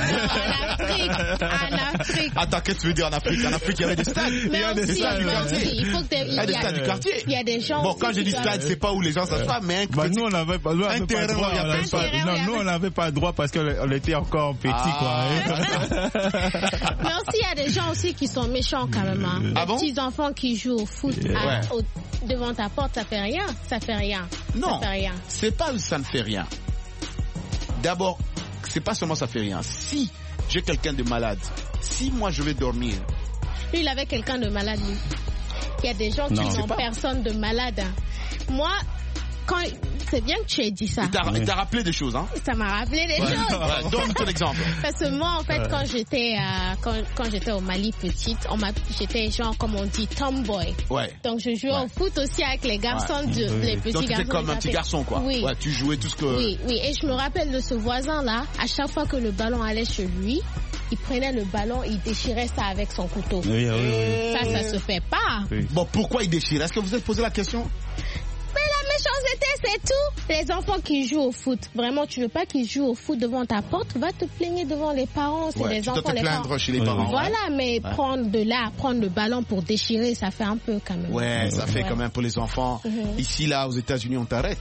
En Afrique. Attends, qu'est-ce que tu veux dire en Afrique? En Afrique, il y avait des stades. Il y a des stades du quartier. Il y a des stades du quartier. Il y a des gens. Bon, quand je dis stade, c'est pas où les gens s'assoient, mais nous, on n'avait pas le droit. Nous, on n'avait pas le droit parce qu'on était encore petits, quoi. Mais aussi, il y a des gens aussi qui sont méchants, quand même. Ah bon? Petits enfants qui jouent au foot devant ta porte, ça fait rien. Ça fait rien. Non, ça fait rien. C'est pas ça ne fait rien. D'abord, c'est pas seulement ça fait rien. Si j'ai quelqu'un de malade, si moi je vais dormir. Lui, il avait quelqu'un de malade, lui. Il y a des gens qui n'ont personne de malade. Moi, c'est bien que tu aies dit ça. Il t'a rappelé des choses, hein? Ça m'a rappelé des choses. Donne ton exemple. Parce que moi, en fait, quand j'étais au Mali petite, j'étais genre, comme on dit, tomboy. Ouais. Donc, je jouais au foot aussi avec les garçons, les petits garçons. Donc, tu étais comme un petit garçon, quoi. Oui. Ouais, tu jouais tout ce que... Oui. Et je me rappelle de ce voisin-là, à chaque fois que le ballon allait chez lui, il prenait le ballon, il déchirait ça avec son couteau. Oui. Ça se fait pas. Oui. Bon, pourquoi il déchire? Est-ce que vous vous êtes posé la question? Mais la méchanceté, c'est tout. Les enfants qui jouent au foot, vraiment, tu veux pas qu'ils jouent au foot devant ta porte, va te plaigner devant les parents. C'est les enfants, les parents. Chez les parents. Voilà, mais prendre le ballon pour déchirer, ça fait un peu quand même. Ouais, ça fait quand même pour les enfants. Ici, là, aux États-Unis, on t'arrête.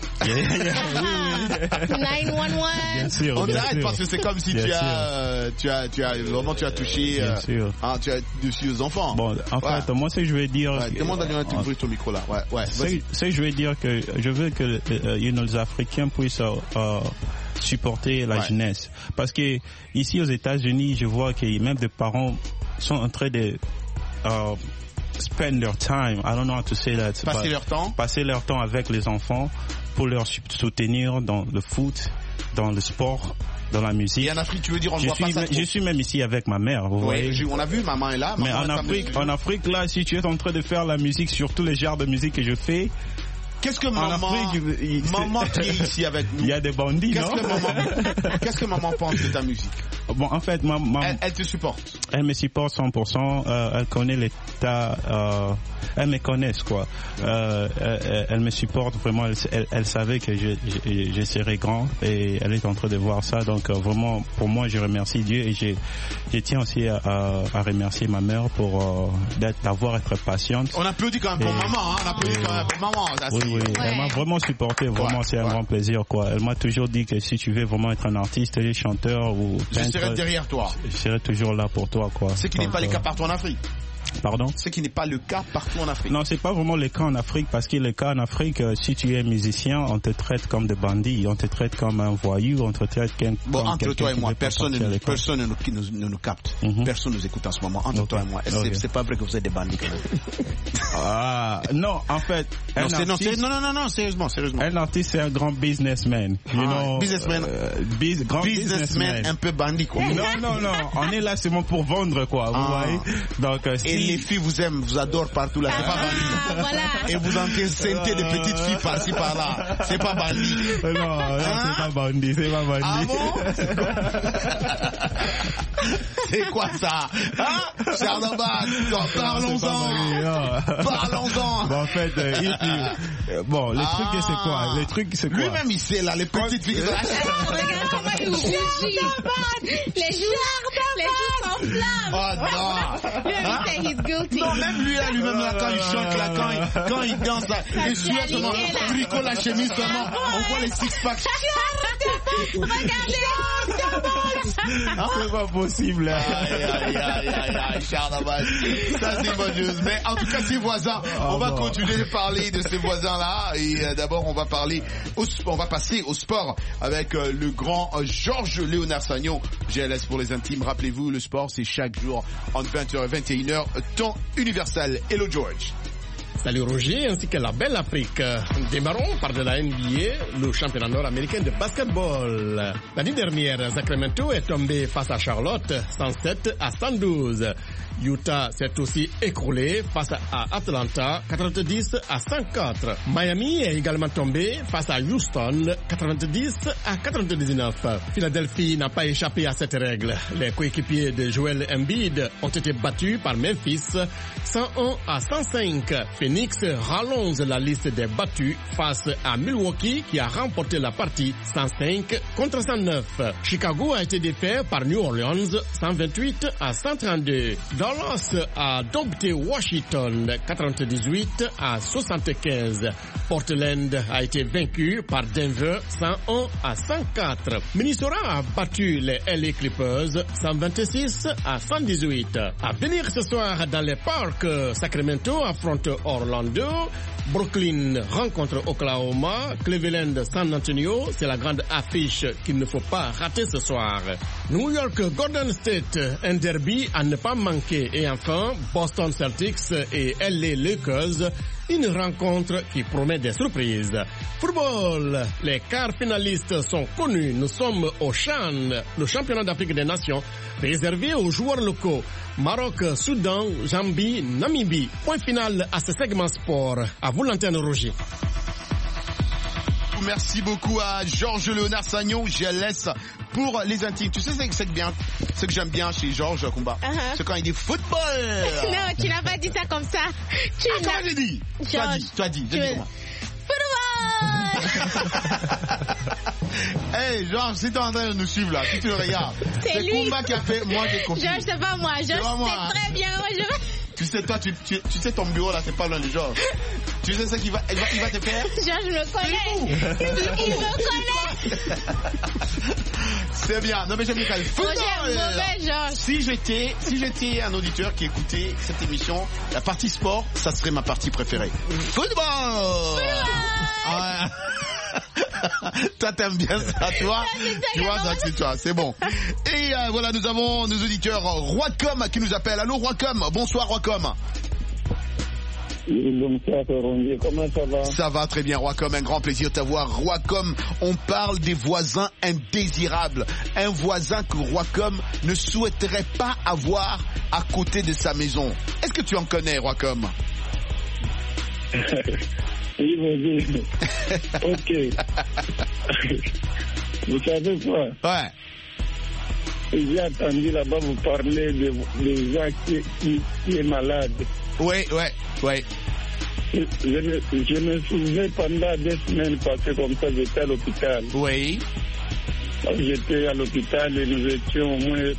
911. Bien sûr. On t'arrête parce que c'est comme si tu as touché, tu as dessus aux enfants. Bon, en fait, moi, ce que je veux dire. Demande à Lionel d'ouvrir ton micro là. Ouais. Ce que je veux dire que je veux que les Africains puissent supporter la jeunesse, parce que ici aux États-Unis, je vois que même des parents sont en train de spend their time. I don't know how to say that. Passer leur temps avec les enfants pour leur soutenir dans le foot, dans le sport, dans la musique. Et en Afrique, tu veux dire, on ne voit pas ça trop. Je suis même ici avec ma mère, vous voyez. On a vu, maman est là. Mais en Afrique, là, si tu es en train de faire la musique sur tous les genres de musique que je fais, qu'est-ce que maman qui est ici avec nous? Il y a des bandits, non? Qu'est-ce que maman pense de ta musique? Bon, en fait, elle te supporte. Elle me supporte 100%. Elle connaît l'état. Elle me connaît, quoi. Elle me supporte vraiment. Elle savait que je serais grand et elle est en train de voir ça. Donc vraiment, pour moi, je remercie Dieu et je tiens aussi à remercier ma mère pour d'avoir été patiente. On applaudit quand même pour maman. Hein? On applaudit quand même pour maman. Oui. Elle m'a vraiment supporté. Vraiment, c'est un grand plaisir, quoi. Elle m'a toujours dit que si tu veux vraiment être un artiste, chanteur ou peintre, je serai derrière toi. Je serai toujours là pour toi, quoi. Ce qui n'est pas le cas partout en Afrique. Pardon? Ce qui n'est pas le cas partout en Afrique. Non, c'est pas vraiment le cas en Afrique, parce que le cas en Afrique, si tu es musicien, on te traite comme des bandits, on te traite comme un voyou, on te traite comme entre toi et moi, personne ne nous capte. Personne ne nous écoute en ce moment. Entre toi et moi. C'est pas vrai que vous êtes des bandits quand même. Non, en fait. Non, sérieusement. Un artiste, c'est un grand businessman. Businessman. Grand businessman. Un peu bandit, quoi. Non. On est là seulement pour vendre, quoi. Vous voyez? Donc, et les filles vous aiment, vous adorent partout là. C'est pas bandit. Voilà. Et vous encaissez des petites filles par-ci par-là. C'est pas bandit. Non, c'est pas bandit. Ah bon? C'est quoi ça? Charlemagne, parlons-en. Bon, en fait, bon, les trucs, c'est quoi? Lui-même, il sait, là, les petites filles. Regarde comment il rougit. Les joues s'enflamment. Oh non. Non, même lui, là, quand il chante, là, quand il danse, là, il suit seulement, tricot la chemise seulement, on voit les six-packs. Regardez. C'est pas possible. Aïe, Charlemagne. Ça, c'est bonne chose. Mais en tout cas, ces voisins, on va continuer de parler de ces voisins-là. Et d'abord, on va passer au sport avec le grand Georges Léonard Sagnon, GLS pour les intimes. Rappelez-vous, le sport, c'est chaque jour entre 20h et 21h, temps universel. Hello, George. Salut Roger, ainsi que la belle Afrique. Démarrons par de la NBA, le championnat nord-américain de basketball. L'année dernière, Sacramento est tombé face à Charlotte, 107-112. Utah s'est aussi écroulé face à Atlanta, 90-104. Miami est également tombé face à Houston, 90-99. Philadelphie n'a pas échappé à cette règle. Les coéquipiers de Joel Embiid ont été battus par Memphis, 101-105. Phoenix rallonge la liste des battus face à Milwaukee qui a remporté la partie 105-109. Chicago a été défait par New Orleans 128-132. Dallas a dompté Washington 98-75. Portland a été vaincu par Denver 101-104. Minnesota a battu les LA Clippers 126-118. À venir ce soir dans les parcs, Sacramento affronte Orlando, Brooklyn rencontre Oklahoma, Cleveland San Antonio, c'est la grande affiche qu'il ne faut pas rater ce soir. New York Golden State, un derby à ne pas manquer. Et enfin, Boston Celtics et LA Lakers, une rencontre qui promet des surprises. Football, les quarts finalistes sont connus. Nous sommes au CHAN, le championnat d'Afrique des Nations, réservé aux joueurs locaux. Maroc, Soudan, Zambie, Namibie. Point final à ce segment sport. À vous l'antenne, Roger. Merci beaucoup à Georges Léonard Sagnon, GLS pour les intimes. Tu sais, c'est bien, ce que j'aime bien chez Georges Kumba, c'est quand il dit football. Non, tu n'as pas dit ça comme ça. Comment j'ai dit? Tu as dit comment? Hey, Georges, si tu es en train de nous suivre là, si tu le regardes, c'est Kumba qui a fait, moi j'ai compris. Georges, c'est pas moi, Georges, c'est très bien. Tu sais, toi, tu sais ton bureau là, c'est pas loin de Georges. Tu sais ce qu'il va te faire? Georges me connaît. Il me connaît. C'est bien. Non mais j'aime bien quand il faut. Si j'étais un auditeur qui écoutait cette émission, la partie sport, ça serait ma partie préférée. Football. Ouais. Toi t'aimes bien ça, toi. Tu vois, ça c'est toi, c'est bon. Et voilà, nous avons nos auditeurs Roicom qui nous appellent. Allô Roicom, bonsoir Roicom. Bonsoir Rondier, comment ça va? Ça va très bien Roicom, un grand plaisir de t'avoir. Roicom, on parle des voisins indésirables. Un voisin que Roicom ne souhaiterait pas avoir à côté de sa maison. Est-ce que tu en connais Roicom? Oui, vas-y. Ok. Vous savez quoi? Ouais. J'ai entendu là-bas vous parler de gens qui est malade. Oui. Je me souviens pendant 2 semaines passées comme ça, j'étais à l'hôpital. Oui. J'étais à l'hôpital et nous étions au moins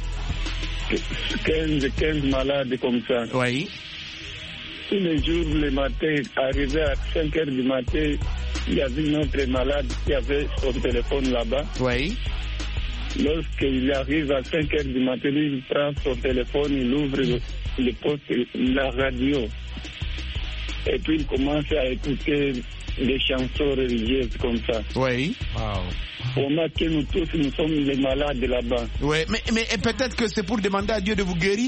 15 malades comme ça. Oui. Tous les jours, le matin, arrivé à 5 heures du matin, il y avait une autre malade qui avait son téléphone là-bas. Oui. Lorsqu'il arrive à 5 heures du matin, il prend son téléphone, il ouvre le poste, la radio. Et puis il commence à écouter des chansons religieuses comme ça. Oui. Wow. que nous tous, nous sommes les malades là-bas. Oui, mais peut-être que c'est pour demander à Dieu de vous guérir.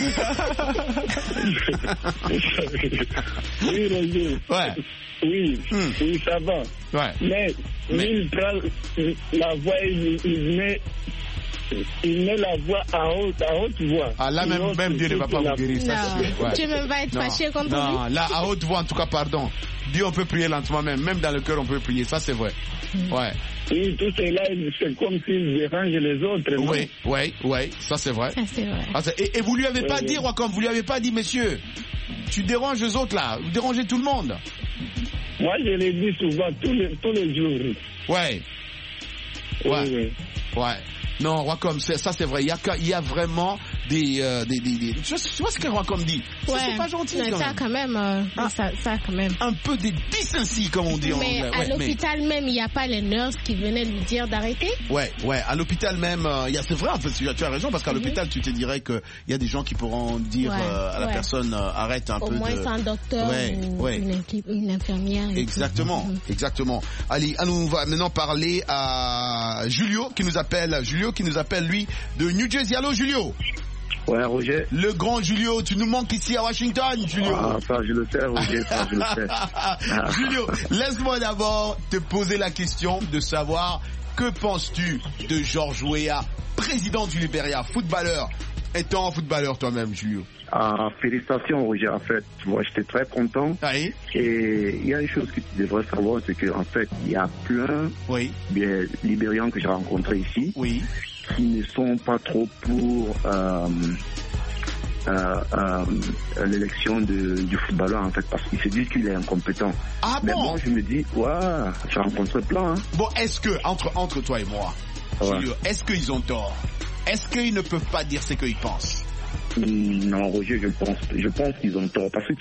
Oui, Roger. Ouais. Oui, oui, ça va. Ouais. Mais il prend la voix, il met la voix à haute voix. Ah, là, même Dieu ne va pas vous guérir. Non, Dieu même va être fâché contre lui. Non, là, à haute voix, en tout cas, pardon. Dieu, on peut prier lentement même dans le cœur, on peut prier. Ça, c'est vrai. Ouais. Oui, tout cela, c'est comme s'il dérange les autres. Oui, ça, c'est vrai. Ça, c'est vrai. Ah, et vous lui avez pas dit, Wacom, vous lui avez pas dit, monsieur, tu déranges les autres, là. Vous dérangez tout le monde. Moi, je le dis souvent, tous les jours. Ouais. Non, Wacom, ça c'est vrai. Il y a vraiment des tu vois ce que Wacom dit. Ouais. C'est pas gentil quand même. Ça quand même. Un peu des decency, comme on dit en anglais. Mais à l'hôpital même, il n'y a pas les nurses qui venaient lui dire d'arrêter. Ouais. À l'hôpital même, c'est vrai. En fait, tu as raison parce qu'à l'hôpital, tu te dirais que il y a des gens qui pourront dire à la personne arrête un peu. Au moins c'est un docteur ou une infirmière. Exactement. Allez, on va maintenant parler à Julio qui nous appelle lui de New Jersey. Allô Julio. Ouais, Roger. Le grand Julio, tu nous manques ici à Washington, Julio. Ah, ça je le sais, Roger, ça je le sais. Julio, laisse-moi d'abord te poser la question de savoir que penses-tu de George Weah, président du Liberia, footballeur, étant footballeur toi-même, Julio. Félicitations, Roger. En fait, moi, j'étais très content. Oui. Et il y a une chose que tu devrais savoir, c'est qu'en fait, il y a plein de Libériens que j'ai rencontrés ici qui ne sont pas trop pour l'élection du footballeur, en fait, parce qu'ils se disent qu'il est incompétent. Ah mais bon? moi, je me dis, j'ai rencontré plein. Hein. Bon, est-ce que, entre toi et moi, Julio, est-ce qu'ils ont tort? Est-ce qu'ils ne peuvent pas dire ce qu'ils pensent? Non, Roger, je pense qu'ils ont tort. Parce que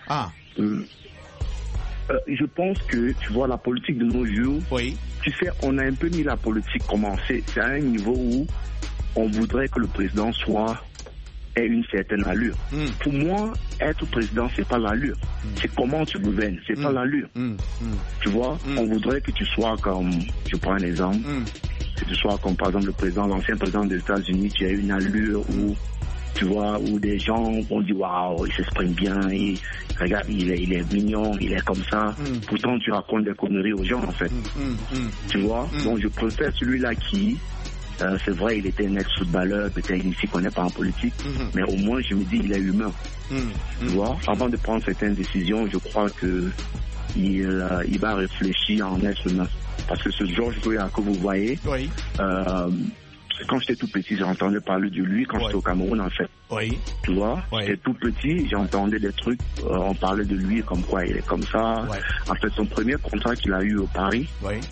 je pense que, tu vois, la politique de nos jours, tu sais, on a un peu mis la politique comment c'est à un niveau où on voudrait que le président ait une certaine allure. Pour moi, être président, c'est pas l'allure. C'est comment tu gouvernes, c'est pas l'allure. Tu vois, on voudrait que tu sois comme, je prends un exemple, que tu sois comme par exemple l'ancien président des États-Unis, tu as une allure où tu vois, où des gens vont dire waouh, il s'exprime bien, regarde, il est mignon, il est comme ça. Pourtant, tu racontes des conneries aux gens, en fait. Tu vois, donc je préfère celui-là qui, c'est vrai, il était un ex-footballeur, peut-être il s'y connaît pas en politique, mais au moins, je me dis, il est humain. Tu vois, avant de prendre certaines décisions, je crois que il va réfléchir en être humain. Parce que ce George Weah que vous voyez, quand j'étais tout petit, j'entendais parler de lui quand j'étais au Cameroun, en fait. Tu vois, j'étais tout petit, j'entendais des trucs, on parlait de lui comme quoi il est comme ça. En fait, son premier contrat qu'il a eu au Paris,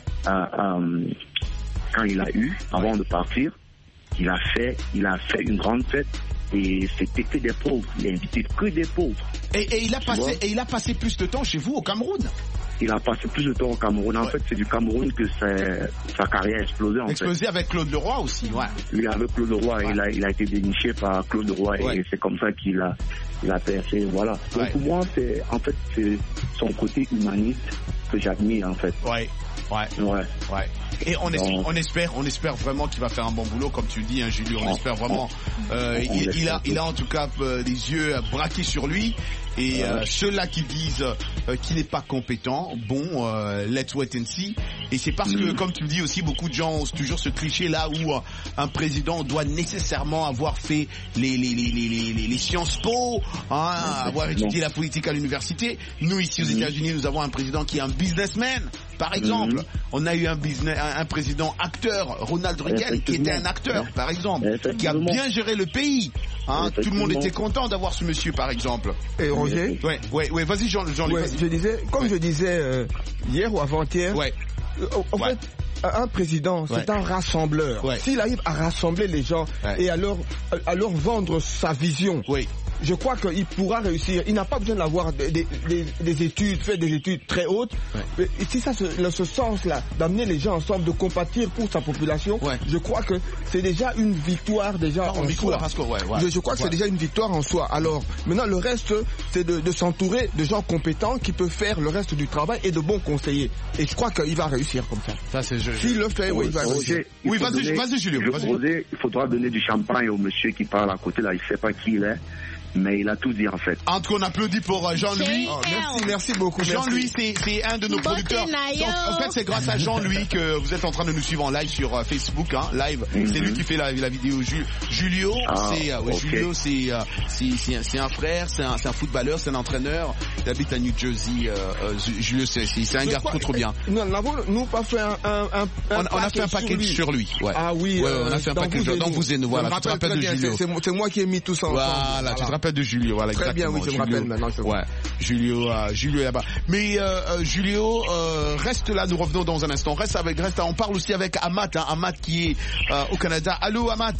quand il a eu, avant de partir, il a fait une grande fête et c'était que des pauvres. Il a invité que des pauvres. Et il a passé plus de temps chez vous au Cameroun. Il a passé plus de temps au Cameroun. En fait, c'est du Cameroun que sa carrière a explosé. Explosé avec Claude Leroy aussi, Oui, avec Claude Leroy, il a été déniché par Claude Leroy et c'est comme ça qu'il a percé, voilà. Donc pour moi, c'est son côté humaniste que j'admire, en fait. Et on espère vraiment qu'il va faire un bon boulot, comme tu le dis, hein, Julio. On espère vraiment. Il a en tout cas les yeux braqués sur lui. Et ceux-là qui disent qu'il n'est pas compétent, let's wait and see. Et c'est parce que, comme tu le dis aussi, beaucoup de gens ont toujours ce cliché là où un président doit nécessairement avoir fait les Sciences Po, avoir étudié la politique à l'université. Nous ici aux États-Unis, nous avons un président qui est un businessman. Par exemple, on a eu un président acteur, Ronald Reagan, qui était un acteur, par exemple, qui a bien géré le pays. Tout le monde était content d'avoir ce monsieur, par exemple. Et Roger, vas-y Jean-Luc. Je disais hier ou avant-hier, en fait, un président, c'est un rassembleur. S'il arrive à rassembler les gens et à leur vendre sa vision, je crois qu'il pourra réussir. Il n'a pas besoin d'avoir des études, faire des études très hautes. Ouais. Si ça, ce sens-là, d'amener les gens ensemble, de compatir pour sa population, je crois que c'est déjà une victoire déjà en soi. Je crois que c'est déjà une victoire en soi. Alors, maintenant, le reste, c'est de s'entourer de gens compétents qui peuvent faire le reste du travail et de bons conseillers. Et je crois qu'il va réussir comme ça. Ça, c'est S'il le fait, il va réussir. Oui, vas-y, Julio. Il faudra donner du champagne au monsieur qui parle à côté, là. Il ne sait pas qui il est. Mais il a tout dit en fait. En tout cas, on applaudit pour Jean-Louis. Oh, merci beaucoup. Jean-Louis, c'est un de nos producteurs. En fait, c'est grâce à Jean-Louis que vous êtes en train de nous suivre en live sur Facebook, hein, live. C'est lui qui fait la vidéo. Julio, Julio, c'est un frère, c'est un footballeur, c'est un entraîneur. Il habite à New Jersey. Julio, c'est un gars trop bien. Nous pas fait on a fait un package sur lui. Ouais. Ah oui. On a fait un package dans vous et nous. Voilà. Tu te rappelles de Julio. C'est moi qui ai mis tout ça ensemble. Voilà. Tu te rappelles de Julio, voilà. Très exactement. bien, oui, je me rappelle maintenant. Ouais, Julio est là-bas. Mais Julio, reste là, nous revenons dans un instant. On parle aussi avec Amat, hein, Amat qui est au Canada. Allô, Amat.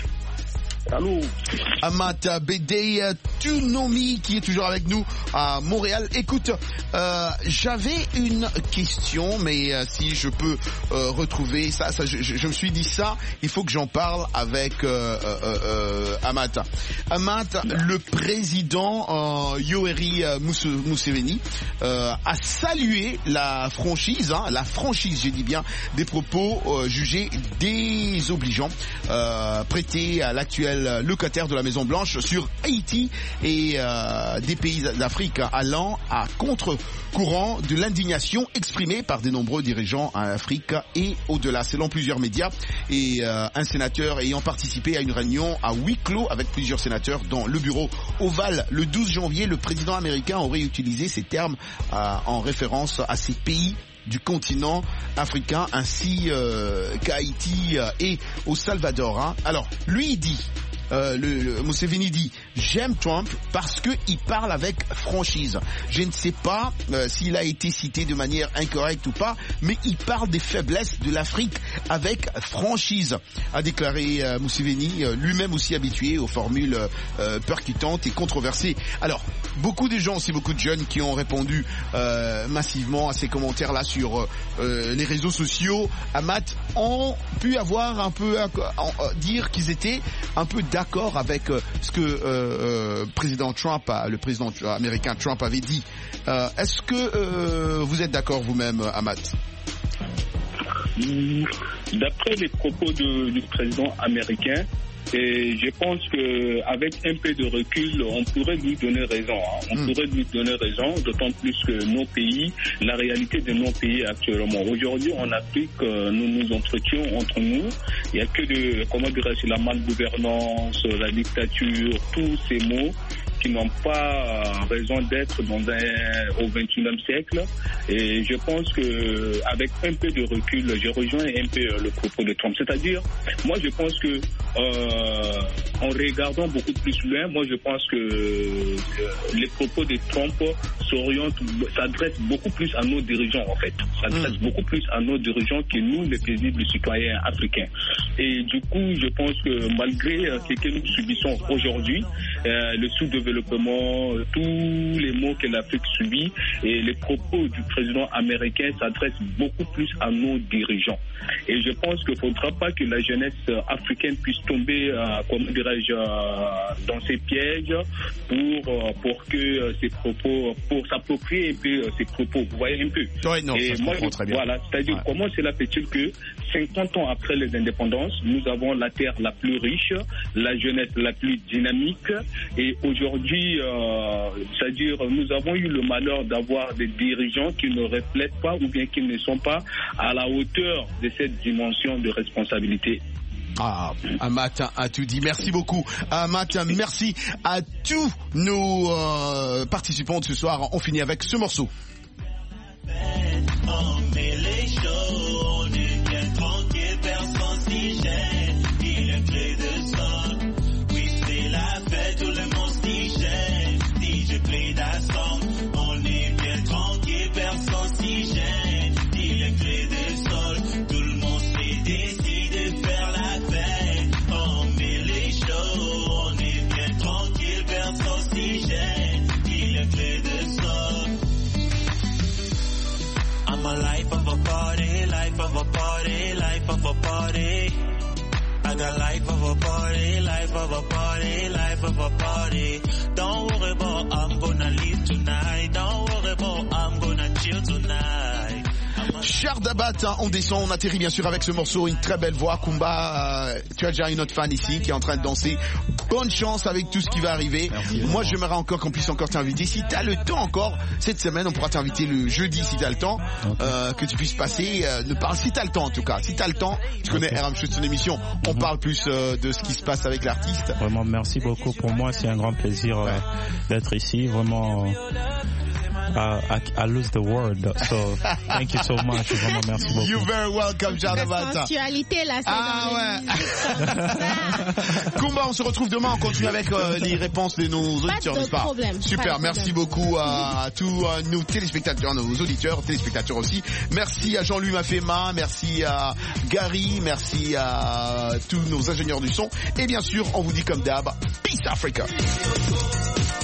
Allô. Amat Bédé Tunomi qui est toujours avec nous à Montréal. Écoute, j'avais une question, mais si je peux retrouver ça, je me suis dit ça, il faut que j'en parle avec Amat. Amat, le président Yoweri Museveni a salué la franchise, j'ai dit bien, des propos jugés désobligeants prêtés à l'actuel locataire de la Maison Blanche sur Haïti et des pays d'Afrique, allant à contre-courant de l'indignation exprimée par de nombreux dirigeants en Afrique et au-delà. Selon plusieurs médias et un sénateur ayant participé à une réunion à huis clos avec plusieurs sénateurs dans le bureau ovale le 12 janvier, le président américain aurait utilisé ces termes en référence à ces pays du continent africain ainsi qu'à Haïti et au Salvador. Hein. Alors, lui il dit, Museveni dit, j'aime Trump parce que il parle avec franchise. Je ne sais pas s'il a été cité de manière incorrecte ou pas, mais il parle des faiblesses de l'Afrique avec franchise, a déclaré Museveni, lui-même aussi habitué aux formules percutantes et controversées. Alors, beaucoup de gens, aussi beaucoup de jeunes qui ont répondu massivement à ces commentaires-là sur les réseaux sociaux, Amat, ont pu avoir un peu dire qu'ils étaient un peu d'accord avec ce que le président américain Trump avait dit. Est-ce que vous êtes d'accord vous-même, Amat? D'après les propos du président américain, et je pense qu'avec un peu de recul, on pourrait lui donner raison. Hein. On pourrait lui donner raison, d'autant plus que nos pays, la réalité de nos pays actuellement. Aujourd'hui, en Afrique, nous nous entretenons entre nous. Il n'y a que la malgouvernance, la dictature, tous ces mots qui n'ont pas raison d'être au XXIe siècle. Et je pense que avec un peu de recul, je rejoins un peu le propos de Trump. C'est-à-dire, moi je pense que en regardant beaucoup plus loin, moi je pense que les propos de Trump s'adressent beaucoup plus à nos dirigeants en fait. S'adressent beaucoup plus à nos dirigeants que nous, les paisibles citoyens africains. Et du coup, je pense que malgré ce que nous subissons aujourd'hui, le sous-développement, tous les maux que l'Afrique subit, et les propos du président américain s'adressent beaucoup plus à nos dirigeants. Et je pense qu'il ne faudra pas que la jeunesse africaine puisse tomber, dans ces pièges pour que ces propos, pour s'approprier un peu ces propos. Vous voyez un peu. Oui, non, et moi, très bien. Voilà, c'est-à-dire comment cela fait-il que 50 ans après les indépendances, nous avons la terre la plus riche, la jeunesse la plus dynamique, et aujourd'hui, c'est-à-dire nous avons eu le malheur d'avoir des dirigeants qui ne reflètent pas ou bien qui ne sont pas à la hauteur de cette dimension de responsabilité. Amat a tout dit. Merci beaucoup. Amat, merci à tous nos participants de ce soir. On finit avec ce morceau. On met les choses, on est bien tranquille, personne s'y gêne. Il est plein de son. Oui, c'est la fête, tout le monde s'y gêne. DJ play that song, on est bien tranquille, personne s'y gêne. Il est plein de sol, tout le monde s'est décidé de faire la fête. On met les choses, on est bien tranquille, personne I'm a life of a party, life of a party, life of a party. I got life of a party, life of a party, life of a party. Don't worry about I'm gonna leave tonight. Don't worry about I'm gonna chill tonight. Shardabat, on descend, on atterrit bien sûr avec ce morceau, une très belle voix. Kumba, tu as déjà une autre fan ici qui est en train de danser. Bonne chance avec tout ce qui va arriver. Merci, moi j'aimerais encore qu'on puisse encore t'inviter. Si tu as le temps encore, cette semaine on pourra t'inviter le jeudi si tu as le temps, que tu puisses passer. Si tu as le temps en tout cas, si tu as le temps, tu connais RM Show, son émission, on parle plus de ce qui se passe avec l'artiste. Vraiment merci beaucoup, pour moi c'est un grand plaisir d'être ici, vraiment. I lose the word, so thank you so much. Vraiment, merci beaucoup. You're very welcome, Shardabat. Sensualité là, c'est Kumba, on se retrouve demain, on continue avec les réponses de nos auditeurs, n'est-ce pas? Super, merci beaucoup à tous nos téléspectateurs, nos auditeurs, téléspectateurs aussi. Merci à Jean-Louis Mafema, merci à Gary, merci à tous nos ingénieurs du son. Et bien sûr, on vous dit comme d'hab, Peace Africa.